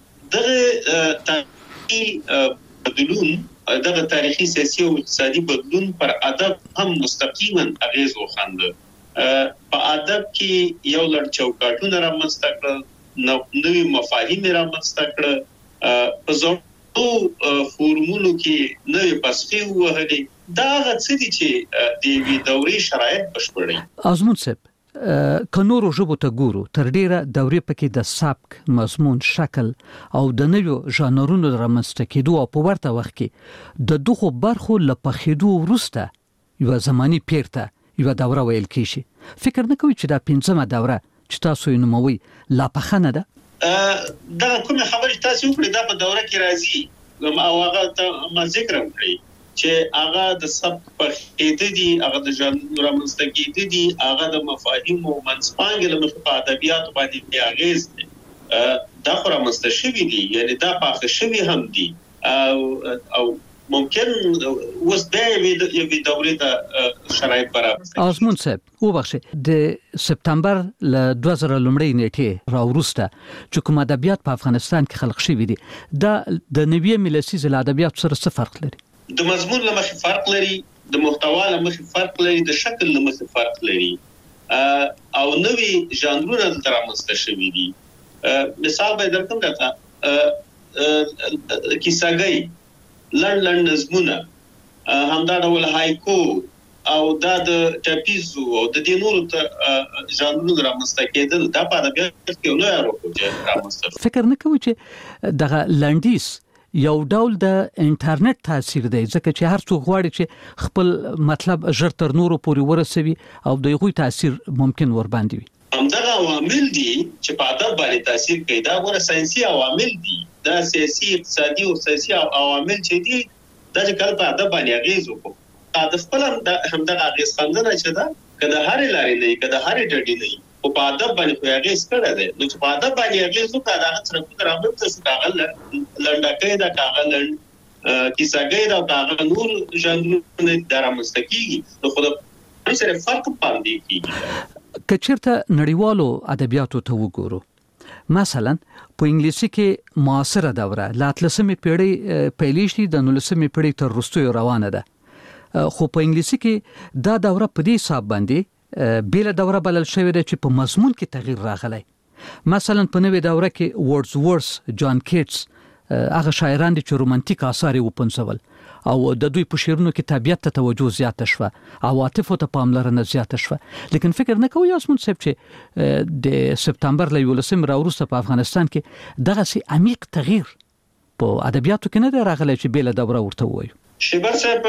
دغه تاریخي بدلون، دغه تاریخي، سیاسي او اقتصادي بدلون پر ادب هم مستقیما اغیز وخانده. په ادب کې یو لړ چوکاټونه رامنځته کړل، نوې مفاهیم رامنځته کړل، په ځینو فورمونو کې نوې پسخې ووهلې. دا هغه څه دي چې د یوې دورې شرایط بشپړوي. ازمون صاحب، که نورو ژبو ته ګورو، تر ډیره دورې پکې د سبک، مضمون، شکل او د نویو ژانرونو رامنځته کېدو او په ورته وخت کې د دغو برخو له پخېدو وروسته یو زماني پیرته یو دوره ویل کېږي. فکر نه کوئ چې دا 5مه دوره چې تاسو یې نوموي لا پخه نه ده؟ دا کومه خبرې تاسو وکړې دا په دوره کې راځي او هغه ما ذکر وکړي چې هغه د سبک پخېدې دي، هغه د ژانر رامنځته کېدې دي، هغه د مفاهیم او منځپانګې له مخې په ادبیاتو باندې اغیز دي. دا خو رامنځته شوي دي، یعنی دا پاخه شوي هم دي او ممکن اوس بیا یوې دورې ته شرایط برابر. ازمون صاحب وبخښئ، د سپتمبر له 2000 لومړۍ نیټې راوروسته چې کوم ادبیات په افغانستان کې خلق شوي دي، دا د نوي ملسیز له ادبیات سره څه فرق لري؟ د مضمون له مخې فرق لري، د محتوا له مخې فرق لري، د شکل له مخې فرق لري او نوې ژانرونه دلته رامنځته شوي دي. مثال به درکړم درته، کیسه‌ګۍ، لنډ نظمونه، همدا ډول هایکو او دا د ټاپیزو او د دې نورو ژانرونو رامنځته کېدل، دا په ادبیات کې یو لوی اړخ چې رامنځته. فکر نه کوئ چې دغه لنډیز یو ډول د انټرنیټ تاثیر دی، ځکه چې هر څوک غواړي چې خپل مطلب ژر تر نورو پورې ورسوي او د هغوی تاثیر ممکن ور باندې وي؟ همدغه عوامل دي چې په ادب باندې تاثیر کوي. دا ګوره ساينسي عوامل دي، دا سیاسي، اقتصادي او سیاسي عوامل چې دي دا چې کله په ادب باندې اغیز وکړي. ادب خپل همدغه اغیز خندنه چې دا کله هرې لارې نه، کله هرې ډډې نه، او په ادب باندې خو اغیز کړی دی. نو چې په ادب باندې اغیز وکړي دا څرګند رامنځته شو، هغه لنډکۍ ده، هغه لنډ کیسه‌ګۍ ده، هغه نور ژانرونه دا رامنځته کېږي. نو خو د سره فرق پاندې کېږي. که چېرته نړیوالو ادبیاتو ته وګورو، مثلا په انګلیسي کې معاصره دوره له 13مې پیړۍ پیلېږي، د 19مې پیړۍ تر وروستیو روانه ده. خو په انګلیسي کې دا دوره په دې حساب باندې بیل دوره بلل شوې ده چې په مضمون کې تغییر راغلی. مثلا په نوې دوره کې وورډز ورث، جان کیټس، هغه شاعران دي چې رومانتیک آثار یې وپنځول او د دوی په شعرونو کې طبیعت ته توجه زیاته شوه، عواطفو ته پاملرنه زیاته شوه. لیکن فکر نه کوئ ازمون صاحب چې د سپتمبر له 11 راوروسته په افغانستان کې دغسې عمیق تغییر په ادبیاتو کې نه دی راغلی چې بیله دوره ورته ووایو؟ شیبر صاحب،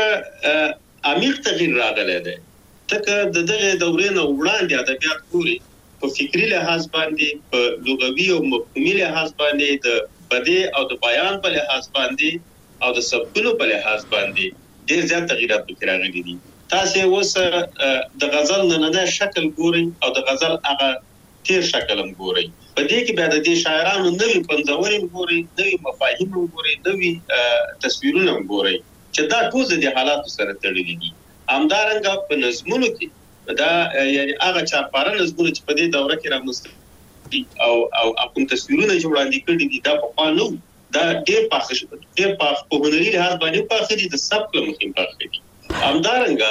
عمیق تغییر راغلی دی. ځکه د دغې دورې نه وړاندې ادبیات ګوري په فکري لحاظ باندې، په لغوي او مفهومي لحاظ باندې، د بدیع او د بیان په لحاظ باندې او د سبکونو په لحاظ باندې ډېر زیات تغیرات پکې راغلي دي. تاسو اوس د غزل نننی شکل ګورئ او د غزل هغه تیر شکل هم ګورئ. په دې کې بیا د دې شاعرانو نوې پنځورې ګورئ، نوې مفاهیم ګورئ، نوې تصویرونه ګورئ چې دا ټول د دې حالاتو سره تړلي دي. همدارنګه په نظمونو کې دا یعنی هغه چاپاره نظمونه چې په دې دوره کې رامنځته او کوم تصویرونه چې وړاندې کړي دي دا پخوا نه وو. دا ډېر پاخه په هنري لحاظ باندې پاخه دي، د سبک له مخې پاخه دي. همدارنګه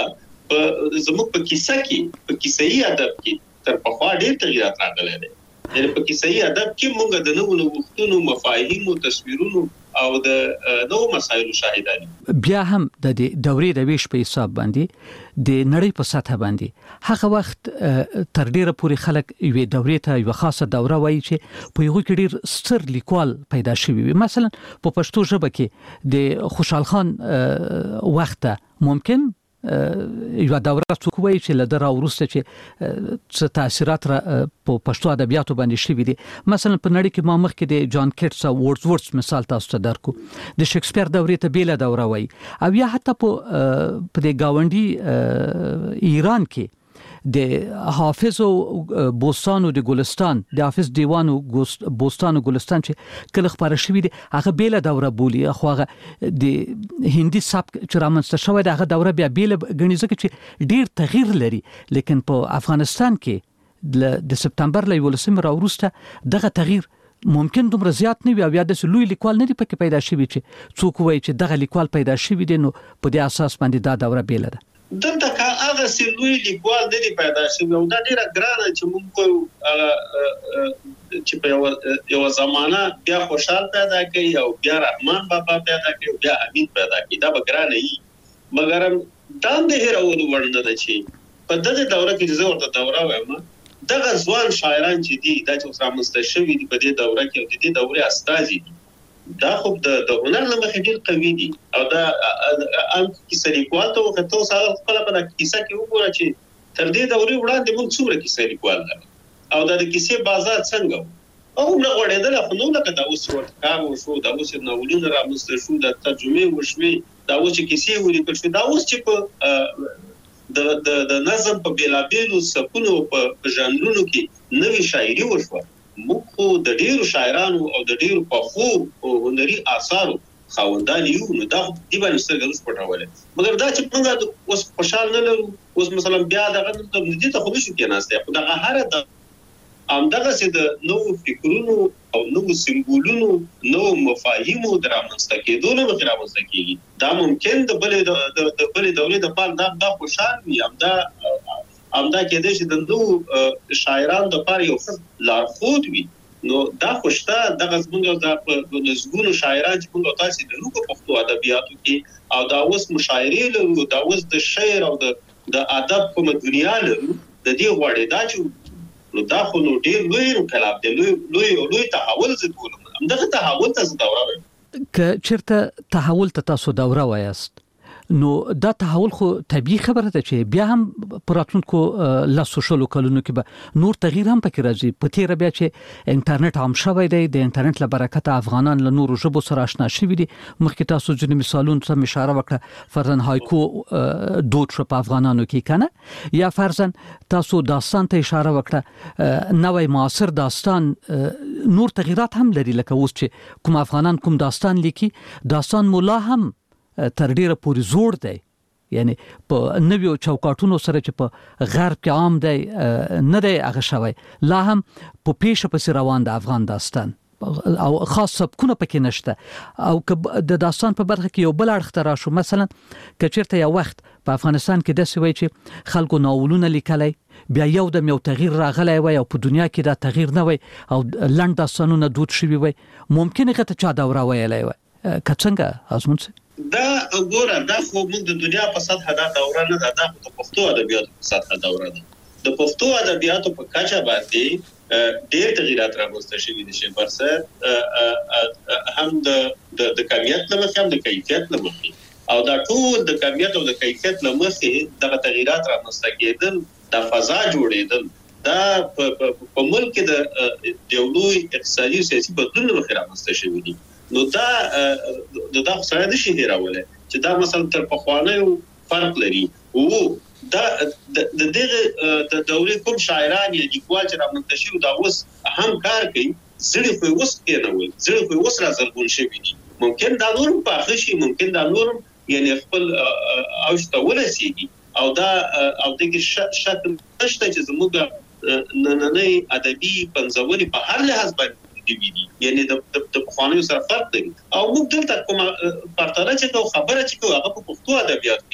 زموږ په کیسه کې په کیسه‌ای ادب کې تر پخوا ډېر تغیرات راغلي دي. یعنی په کیسه‌ای ادب کې موږ د نوو وختونو مفاهیم او تصویرونو او د نوو مسایلو شاهدان. بیا هم د دورې د ویش په حساب باندې د نړۍ په سطح باندې هغه وخت تر ډیره پورې خلک یوې دورې ته یو خاصه دوره وایي چې په یو کې ډیر ستر لیکوال پیدا شوی وي. مثلا په پښتو ژبه کې د خوشحال خان وخت ممکن یو دوره څوک وایي چې له دره ورسته چې څه تاثیرات په پښتو ادبیاتو باندې شوي دي. مثلا په نړۍ کې ما مخکې د جان کیټس او وورډزورث مثال تاسو ته درکو. د شکسپیر دورې ته بیله دوره وایي او یا حتی په د گاونډي ایران کې د حافظ او بوستان او د ګلستان د حافظ دیوان او بوستان او ګلستان چې کله خبره شوې دي هغه بیله دوره بولی. خو هغه د هندي سبک چې رامنځته شوی د هغه دوره بیا بیله غني ځکه چې ډیر تغییر لري. لیکن په افغانستان کې د سپتمبر له 11 راوروسته دغه تغییر ممکن دومره زیات نه وي او یا د لوی لیکوال نه دی پکې پیدا شوی چې څوک وایي چې دغه لیکوال پیدا شوی دی نو په دې اساس باندې دا دوره بیله ده. دلته کا هغه سلوی لیکوال نه دی پیدا شوی او دا ډیره ګرانه چې موږ چې په یو زمانہ بیا خوشحال پیدا کړي او بیا رحمان بابا پیدا کړي او بیا حمید پیدا کړي دا به ګرانه وي. مګر دا د هیرولو وړ نه ده چې په دغه دوره کې زه ورته دوره وایم دغه ځوان شاعران چې دي دا چې رامنځته شوي دي په دې دوره کې او د دې دورې استازي دي دا خو د هنر له مخې ډېر قوي دي او دا ان کیسه لیکوال ته وخت سره خپل په کیسه کې وګوره چې تر دې دورې وړاندې موږ څومره کیسه لیکوال لرو او دا د کیسې بازار څنګه او نه غوړېدل خو نو لکه دا اوس ورته کار وشو دا اوس ناولونه رامنځته شو د ترجمه وشوي دا اوس چې کیسې ولیکل شو دا اوس چې په د نظم په بیلابیلو سکونو په ژانرونو کې نوې شاعري وشوه. موږ خو د ډیرو شاعرانو او د ډیرو پخو او هنري آثارو خاوندان یو نو دا دی باندې سترګې روس پټولې مګر دا چې موږ اوس خوشحال نه لرو اوس مثلا بیا دغه د دې ته خو نشو کېناسته خو دغه هر د امدغه سي د نو فکرونو او نو سمبولونو نو مفاهیمو درامنځته کېدو نه درامنځته کېږي دا ممکن د بلې دولت د پال دا خوشحال وي امدا کې د چې د نو شاعرانو د پاره یو لارښود وي نو دا خوشته دغه زموږ د نزګونو شاعران چې موږ تاسو د لوکو پښتو ادبیاتو کې او دا اوس مشاعري له دا اوس د شعر او د ادب په دنیا له د دې غوړې دا چې نو دا خو نو ډېر لوی انقلاب دی لوی تحول زه ټولم دغه تحول ته دوره وایم ک چیرته تحول ته تاسو دوره وایست نو دا تحول خو طبيعي خبره ده چې بیا هم پراتونکو لا سوشل کلونو کې به نور تغییر هم پکې راځي په تیر بیا چې انټرنیټ عام شوی دی د انټرنیټ له برکت افغانان له نورو ژبو سره آشنا شوي دي مخکې تاسو ځینې مثالونه ته اشاره وکړه فرضاً هایکو دوت په افغانانو کې کنه یا فرضاً تاسو داستان ته اشاره وکړه نوې معاصر داستان نور تغیرات هم لري لکه اوس چې کوم افغانان کوم داستان لیکي داستان مولا هم تر ډیره پورې زوړ دی یعنی په نویو چوکاټونو سره چې په غرب کې عام دی نه دی هغه شوی لا هم په پیښه پسې روان د افغان داستان او خاص سبکونه پکې نشته او د داستان په برخه کې یو بل اړخ ته راشو مثلا کچیرته یو وخت په افغانستان کې داسې وای چې خلکو ناولونه لیکلای بیا یو د یو تغییر راغلی وای او په دنیا کې دا تغییر نه وای او لنډ داستانونه دود شوي وای ممکن هغه ته چا دوره ویلی وای که څنګه ازمون دا وګوره دا خو موږ د دنیا په سطح دا دوره نه ده دا د پښتو ادبیاتو په سطح دوره ده د پښتو ادبیاتو په کچه باندې ډېر تغیرات راغوسته شوي دي چې برسر هم د کمیت له مخې هم د کیفیت له مخې او دا ټول د کمیت او د کیفیت له مخې دغه تغیرات راغوسته کېدل د فضا جوړېدل دا په ملک کې د یو لوی اقتصادي او سیاسي بدلون مخې راغوسته شوي دي نو دا سره د شي هیراوله چې دا مثلا تر پخوانیو فرق لري او دا د دغه د دورې کوم شاعران یا لیکوال چې رامنځته دا اوس هم کار کوي زړه په اوس کې نه وي زړه په اوس راځل شوی دي ممکن دا نورم پاخه شي ممکن دا نورم یعنی خپل اوشته ولسيږي او دا او دغه شک نشته چې زموږ نننۍ ادبي پنځوري په هر لحاظ باندې یعنی د خوانیو سره فرق دی او موږ دلته کومه پرتله چې خبره چې هغه په پښتو ادبیات کې کوو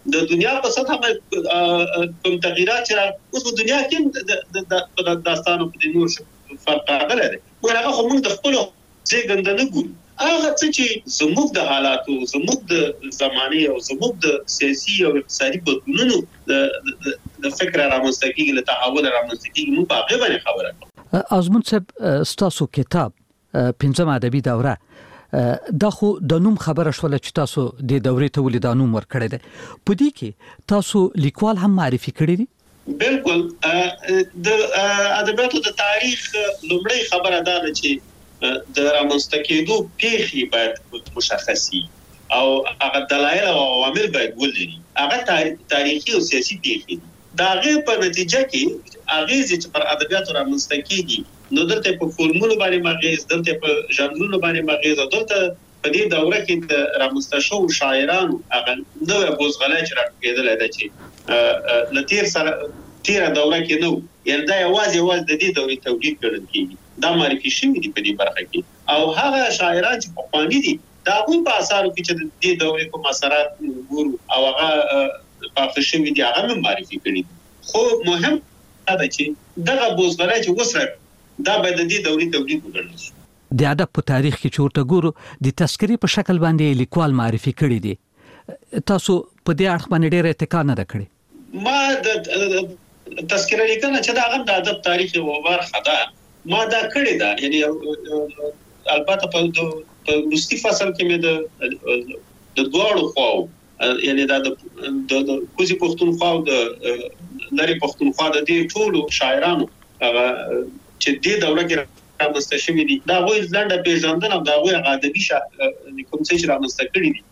د دنیا په سطح باندې کوم تغیرات چې اوس په دنیا کې د داستانو په نور فرق راغلی دی هغه خو موږ د خپل ځګند نه ګورو هغه څه چې زموږ د حالاتو زموږ د زمانه او زموږ د سیاسي او اقتصادي بدلونونو د فکر رامنځته کېږي له تحول رامنځته کېږي موږ په هغه باندې خبره کوو. ازمون صاحب ستاسو کتاب پنځم ادبي دوره دا خو د نوم خبره شوله چې تاسو د دورې ته ولې دا نوم ورکړی دی په دې کې تاسو لیکوال هم معرفي کړی دي؟ بالکل د ادبیاتو د تاریخ لومړی خبره دا ده چې د رامنځته کېدو پیښې باید مشخصي او هغه دلایل او عوامل باید ولري هغه تاریخي او سیاسي پیښې دي دا غي په نتیجه کې هغه چې پر ادبیاتو رامنځته کېږي نو دلته په فورمولو باندې مغز دلته په ژانرونو باندې مغز دلته په دې دوره کې د رامنځته شو شاعرانو هغه نوې بوزغلای چې راکېدل چې لتیر سره تیر دوره کې نو یل دا یوازې د دې دورې تولید کړل کېږي دا معرفي شوی دی په دې برخه کې او هغه شاعران چې په خواني دي دا هم په اثارو کې چې د دې دورې کوم اثرات ګورو او هغه په شوی دي هغه معرفي کړي خو مهم دا چې دغه بوزغلای چې وسره دا به د دې دورې تولید وګڼل شي. د ادب په تاریخ کې چې ورته ګورو د تذکرې په شکل باندې لیکوال معرفي کړي دي تاسو په دې اړه باندې ډېر اتکا نه کړی؟ ما د تذکره لیکنه چې دا غو د ادب تاریخ او برخه ده ما دا کړی دا یعنی البته په وروستي فصل کې مې د دوړو خو یعنی دا د کوزي پښتونخوا او د لری پښتونخوا د دې ټولو شاعرانو چې دې دوره کې رامنځته شوي دي دا غوي ځلنده پیژندنه دا غوي ادبي کوم څه چې رامنځته کړي دي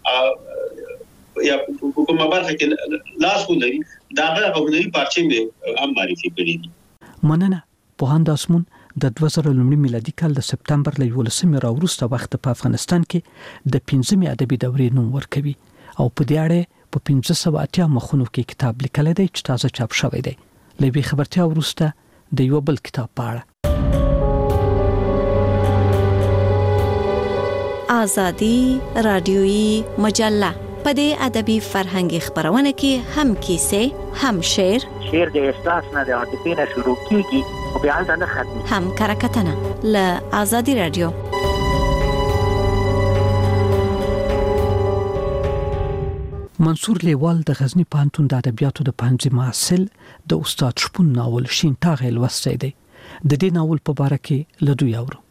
یا کومه برخه کې لاس ولري دا غوړي پارچې مې هم معرفي کړي دي. مننه پوهاند اسمون د 2000 میلادي کال د سپتمبر له 11 راوروسته وخت په افغانستان کې د 15 ادبي دورې نوم ورکوي او په دې اړه په 1580 مخونو کې کتاب لیکل دی چې تازه چاپ شوی دی. لوي خبرتیا وروسته د یو بل کتاب په اړه. آزادی رادیویی مجله په دې ادبي فرهنګي خبرونه کې هم کیسې هم شعر د احساس نه د عاطفې نه شروع کیږي او بیا نه ختمي هم کرکټنه ل آزادی رادیو. منصور لیوال د غزنی پانتون د ادبیاتو د پنځه محصل د استاد شپون ناول شینټاغ لوستی دی. د دې ناول په اړه کې لدوی اورو.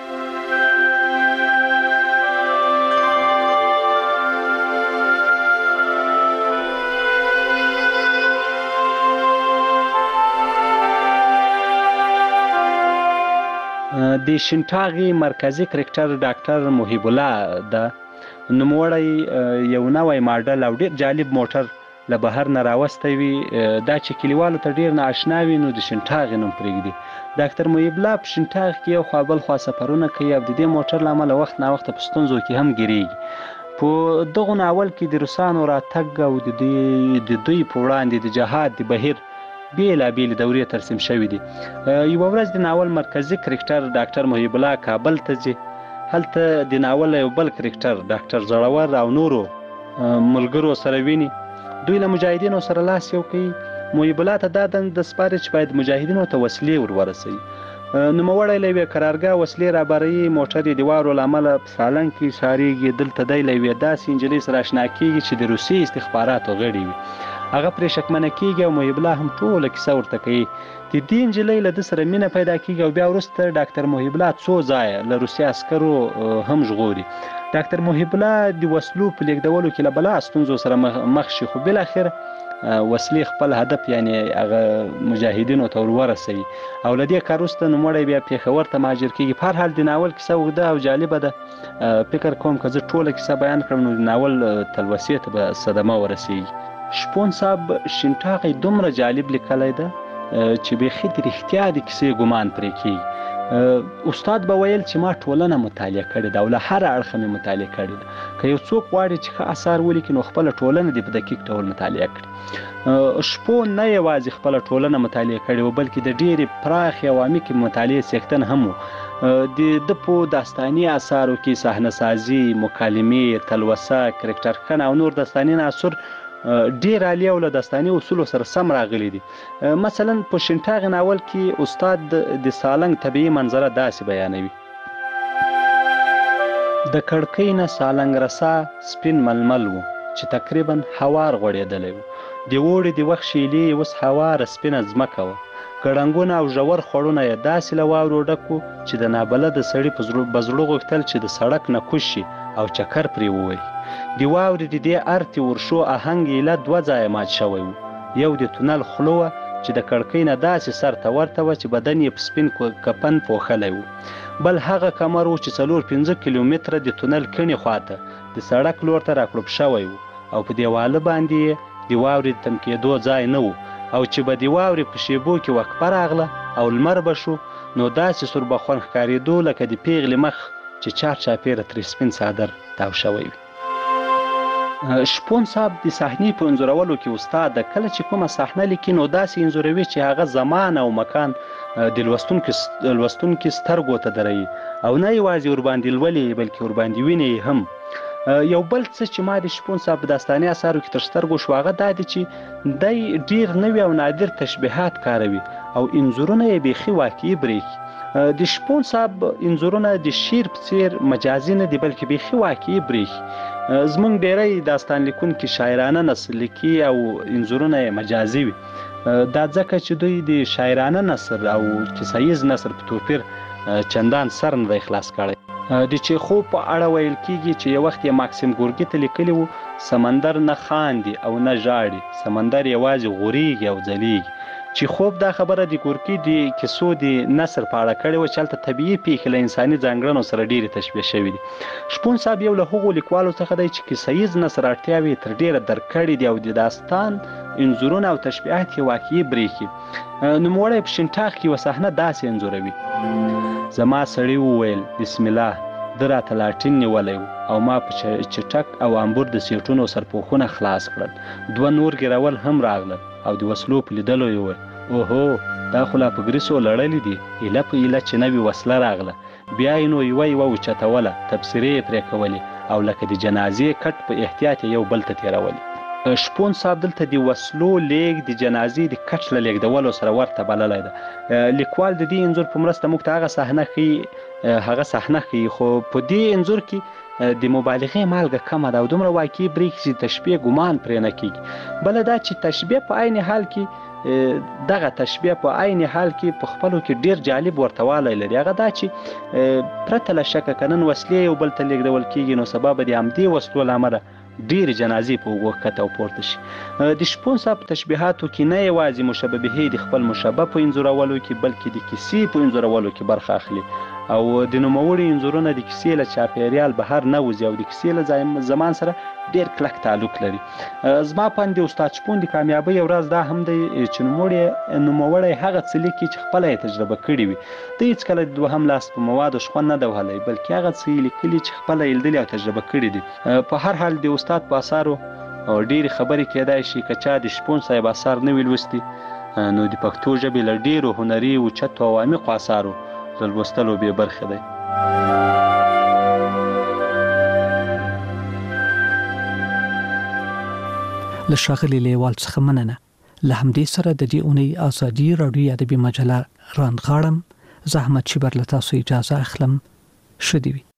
د شینټاغي مرکزی کرکټر ډاکټر محیب الله د نوموړی یو نوې ماډل او ډېر جالب موټر له بهر نه راوستی وي دا چې کلیوالو ته ډېر نااشنا وي نو د شینټاغي نوم پرېږدي. ډاکټر محیب الله په شینټاغ کې یو خوا بل خوا سفرونه کوي او د دې موټر له امله وخت نا وخت په ستونزو کې هم ګیریږي. په دغه ناول کې د روسانو راتګ او د دوی په وړاندې د جهاد د بهیر بیلابیل دورې ترسیم شوې دي. یو ورځ د ناول مرکزی کرکټر ډاکټر محیب الله کابل ته ځي. هلته د ناول یو بل کرکټر ډاکټر زړور او نورو ملګرو سره ویني. دوی له مجاهدینو سره لاس یو کوي. محیب الله ته دا دنده سپاري چې باید مجاهدینو ته وسلې ورورسوي. نوموړی له یوې قرارګاه وسلې راباروي. موټر یې د واورو له امله په سالنګ کې ښارېږي. دلته دی له یوې داسې نجلۍ سره اشنا کېږي چې د روسي استخباراتو غړي وي. هغه پرې شکمنه کېږي او محیب الله هم ټوله کیسه ورته کوي. د دې نجلۍ له ده سره مینه پیدا کېږي او بیا وروسته ډاکټر محیب الله څو ځایه له روسي عسکرو هم ژغوري. ډاکټر محیب الله د وسلو په لیږدولو کې له بلا ستونزو سره مخ شي خو بالاخره وسلې خپل هدف یعنی هغه مجاهدینو ته ورورسوي او له دې کار وروسته نوموړی بیا پېښور ته مهاجر کېږي. په هر حال د ناول کیسه اوږده او جالبه ده. فکر کوم که زه ټوله کیسه بیان کړم نو د ناول تلوسې ته به صدمه ورسېږي. شپون صاحب شینټاغي دومره جالب لیکلی ده چې بیخي د رښتیا د کیسې ګمان پرې کېږي. استاد به ویل چې ما ټولنه مطالعه کړې ده او له هر اړخه مې مطالعه کړې ده. که یو څوک غواړي چې ښه اثار ولیکي نو خپله ټولنه دې په دقیق ډول مطالعه کړي. شپون نه یوازې خپله ټولنه مطالعه کړې وه بلکې د ډېرې پراخې عوامي کې مطالعې څښتن هم و. د په داستاني اثارو کې صحنه سازي، مکالمې، تلوسه، کرکټر ښکنه او نور داستاني عناصر ډیر عالی او له داستاني اصولو سره سم راغلي دي. مثلا په شینټاغ ناول کې استاد د سالنګ طبیعي منظره داسې بیانوي: د کړکۍ نه سالنګ رسا سپین ململ و چې تقریبا هوار غوړېدلی و. د اوړي د وخت شیلې اوس هواره سپینه ځمکه وه. ګړنګونه او ژور خوړونه یې داسې له واورو ډک و چې د نابلده سړي په زړه غوښتل چې د سړک نه کوز شي او چکر پرې ووهي. د واورې د دې ارتې ورشو آهنګ یې له 2 ځایه مات شوی و. یو د تونل خوله وه چې د کړکۍ نه داسې سر ته ورته وه چې بدن یې په سپین کفن پوښلی و. بل هغه کمر و چې 4-5 کیلومتره د تونل کڼې خواته د سړک لور ته راکړوب شوی و او په دیواله باندې یې د واورې د تم کېدو ځای نه و. او چې به د واورې په شیبو کې وقفه راغله او لمر به شو نو داسې سوربخون ښکارېدو لکه د پیغلې مخ چې چارچاپېره ترې سپین څادر تاو شوی وي. شپون صاحب د صحنې په انځورولو کې استاد ده. کله چې کومه صحنه لیکي نو داسې انځوروي چې هغه زمان او مکان د لوستونکي سترګو ته دروي او نه یوازې ورباندې لولي بلکې ورباندې ویني هم. یو بل څه چې ما د شپون صاحب په داستاني اثارو کې تر سترګو شو هغه دا دی چې دی ډیر نوي او نادر تشبیهات کاروي او انځورونه یې بیخي واقعي بریښي. د شپون صاحب انځورونه د شعر په څیر مجازي نه دي بلکې بیخي واقعي بریښي. زمونږ ډیری داستان لیکونکي شاعرانه نثر لیکي او انځورونه یې مجازي وي. دا ځکه چې دوی د شاعرانه نثر او کیسه ییز نثر په توپیر چندان سر نه دی خلاص کړی. د چیخوف په اړه ویل کیږي چې یو وخت یې ماکسیم ګورکي ته لیکلي وو: سمندر نه خاندي او نه ژاړي، سمندر یوازې غوریږي او ځلیږي. چیخوف دا خبره د ګورکي د کیسو د نثر په اړه کړې وه چې هلته طبیعي پیښې له انساني ځانګړنو سره ډېرې تشبیه شوي دي. شپون صاحب یو له هغو لیکوالو څخه دی چې کیسه ییز نثر اړتیاوې تر ډېره درک کړي دي او د داستان انځورونه او تشبیهات یې واقعي بریښي. نوموړی په شینټاغ کې یوه صحنه داسې انځوروي: زما سړي وویل بسم الله، ده راته لاټین نیولی و او ما په چټک او امبور د سیټونو سرپوښونه خلاص کړل. 2 نور ګیرول هم راغلل او د وسلو په لیدلو یې وویل: اوهو دا خو لا په ګریسو لړلي دي، ایله په ایله چې نوې وسله راغله. بیا یې نو یوه اوچتوله، تبصرې یې پرې کولې او لکه د جنازې کټ په احتیاط یې یو بل ته تېرولې. شپون صاحب دلته د وسلو لیږد د جنازې د کټ له لیږدولو سره ورته بللی ده. لیکوال د دې انځور په مرسته موږ ته هغه صحنه ښیي خو په دې انځور کې د مبالغې مالګه کمه ده او دومره واقعي بریښي چې تشبیه ګمان پرې نه کېږي. بله دا چې تشبیه په عین حال کې دغه تشبیه په عین حال کې په خپلو کې ډیر جالب ورته والی لري. هغه دا چې پرته له شکه که نن وسلې یو بل ته لیږدول کېږي نو سبا به د همدې وسلو له امله ډېرې جنازې په اوږو ښکته او پورته شي. د شپون صاحب په تشبیهاتو کې نه یوازې مشبهې د خپل مشبه په انځورولو کې بلکې د کیسې په انځورولو کې برخه اخلي او د نوموړي انځورونه د کیسې له چاپیریال بهر نه وځي او د کیسې له زمان سره ډېر کلک تعلق لري. زما په اند د استاد شپون د کامیابۍ یو راز دا هم دی چې نوموړی هغه څه لیکي چې خپله یې تجربه کړي وي. دی هېڅکله د دوهم لاس په موادو شخوند نه دی وهلی بلکې هغه څه یې لیکلي چې خپله یې لیدلي او تجربه کړي دي. په هر حال د استاد په اثارو ډېرې خبرې کېدای شي که چا د شپون صاحب اثار نه وي لوستي نو د پښتو ژبې له ډېرو هنري اوچتو او عمیقو اثارو له لوستلو بې برخې دی. له ښاغلي لیوال څخه مننه. له همدې سره د دې اونۍ ازادي راډیو ادبي مجله راندغاړم. زه احمد شیبر له تاسو اجازه اخلم. ښه دې وي.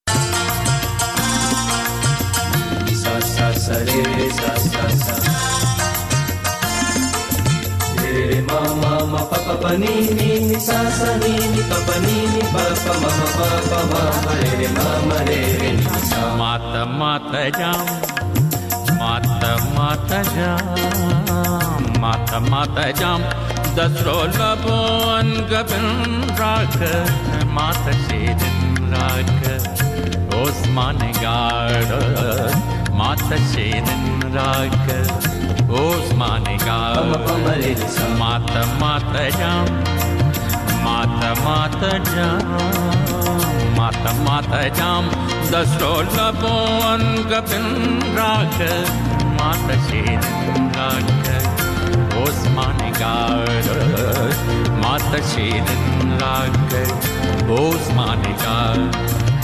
Mata jam dasro labon gabin rak mata shedin rak Osman gard mata shedin rak Osman gard mata jam dasro labon gabin rak mata shedin rak Osman gard mata shedin rak Osman gard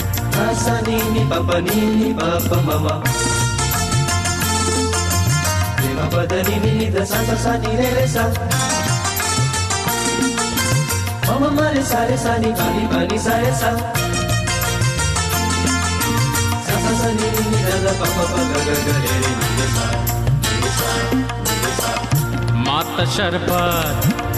Asanini papa mama ma pa da ni ni da sa sa sa ni re sa ma ma ma re sa ni pa ni sa re sa sa sa sa ni da da pa pa pa ga ga ga re re ni da sa मात शरबत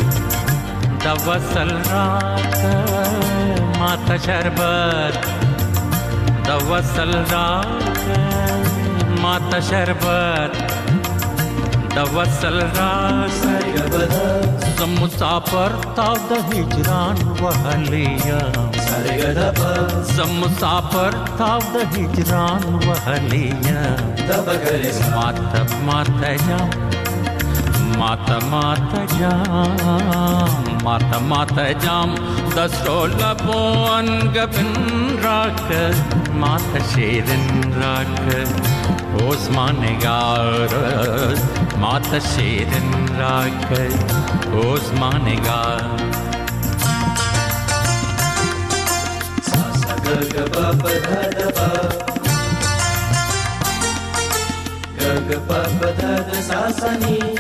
दवसल रात मात शरबत दवसल रात मात शरबत दवसल रात मुसाफर ताव द हिजरान वहलिया मुसाफर ताव द हिजरान वहलिया मात मात जा माता माता जाम दसरो लबोन गबिन राख माता शेरन राख ओस्माने गार माता शेरन राख ओस्माने गार सा सा ग ग प प ध ध प ग ग प प ध ध सा सा ni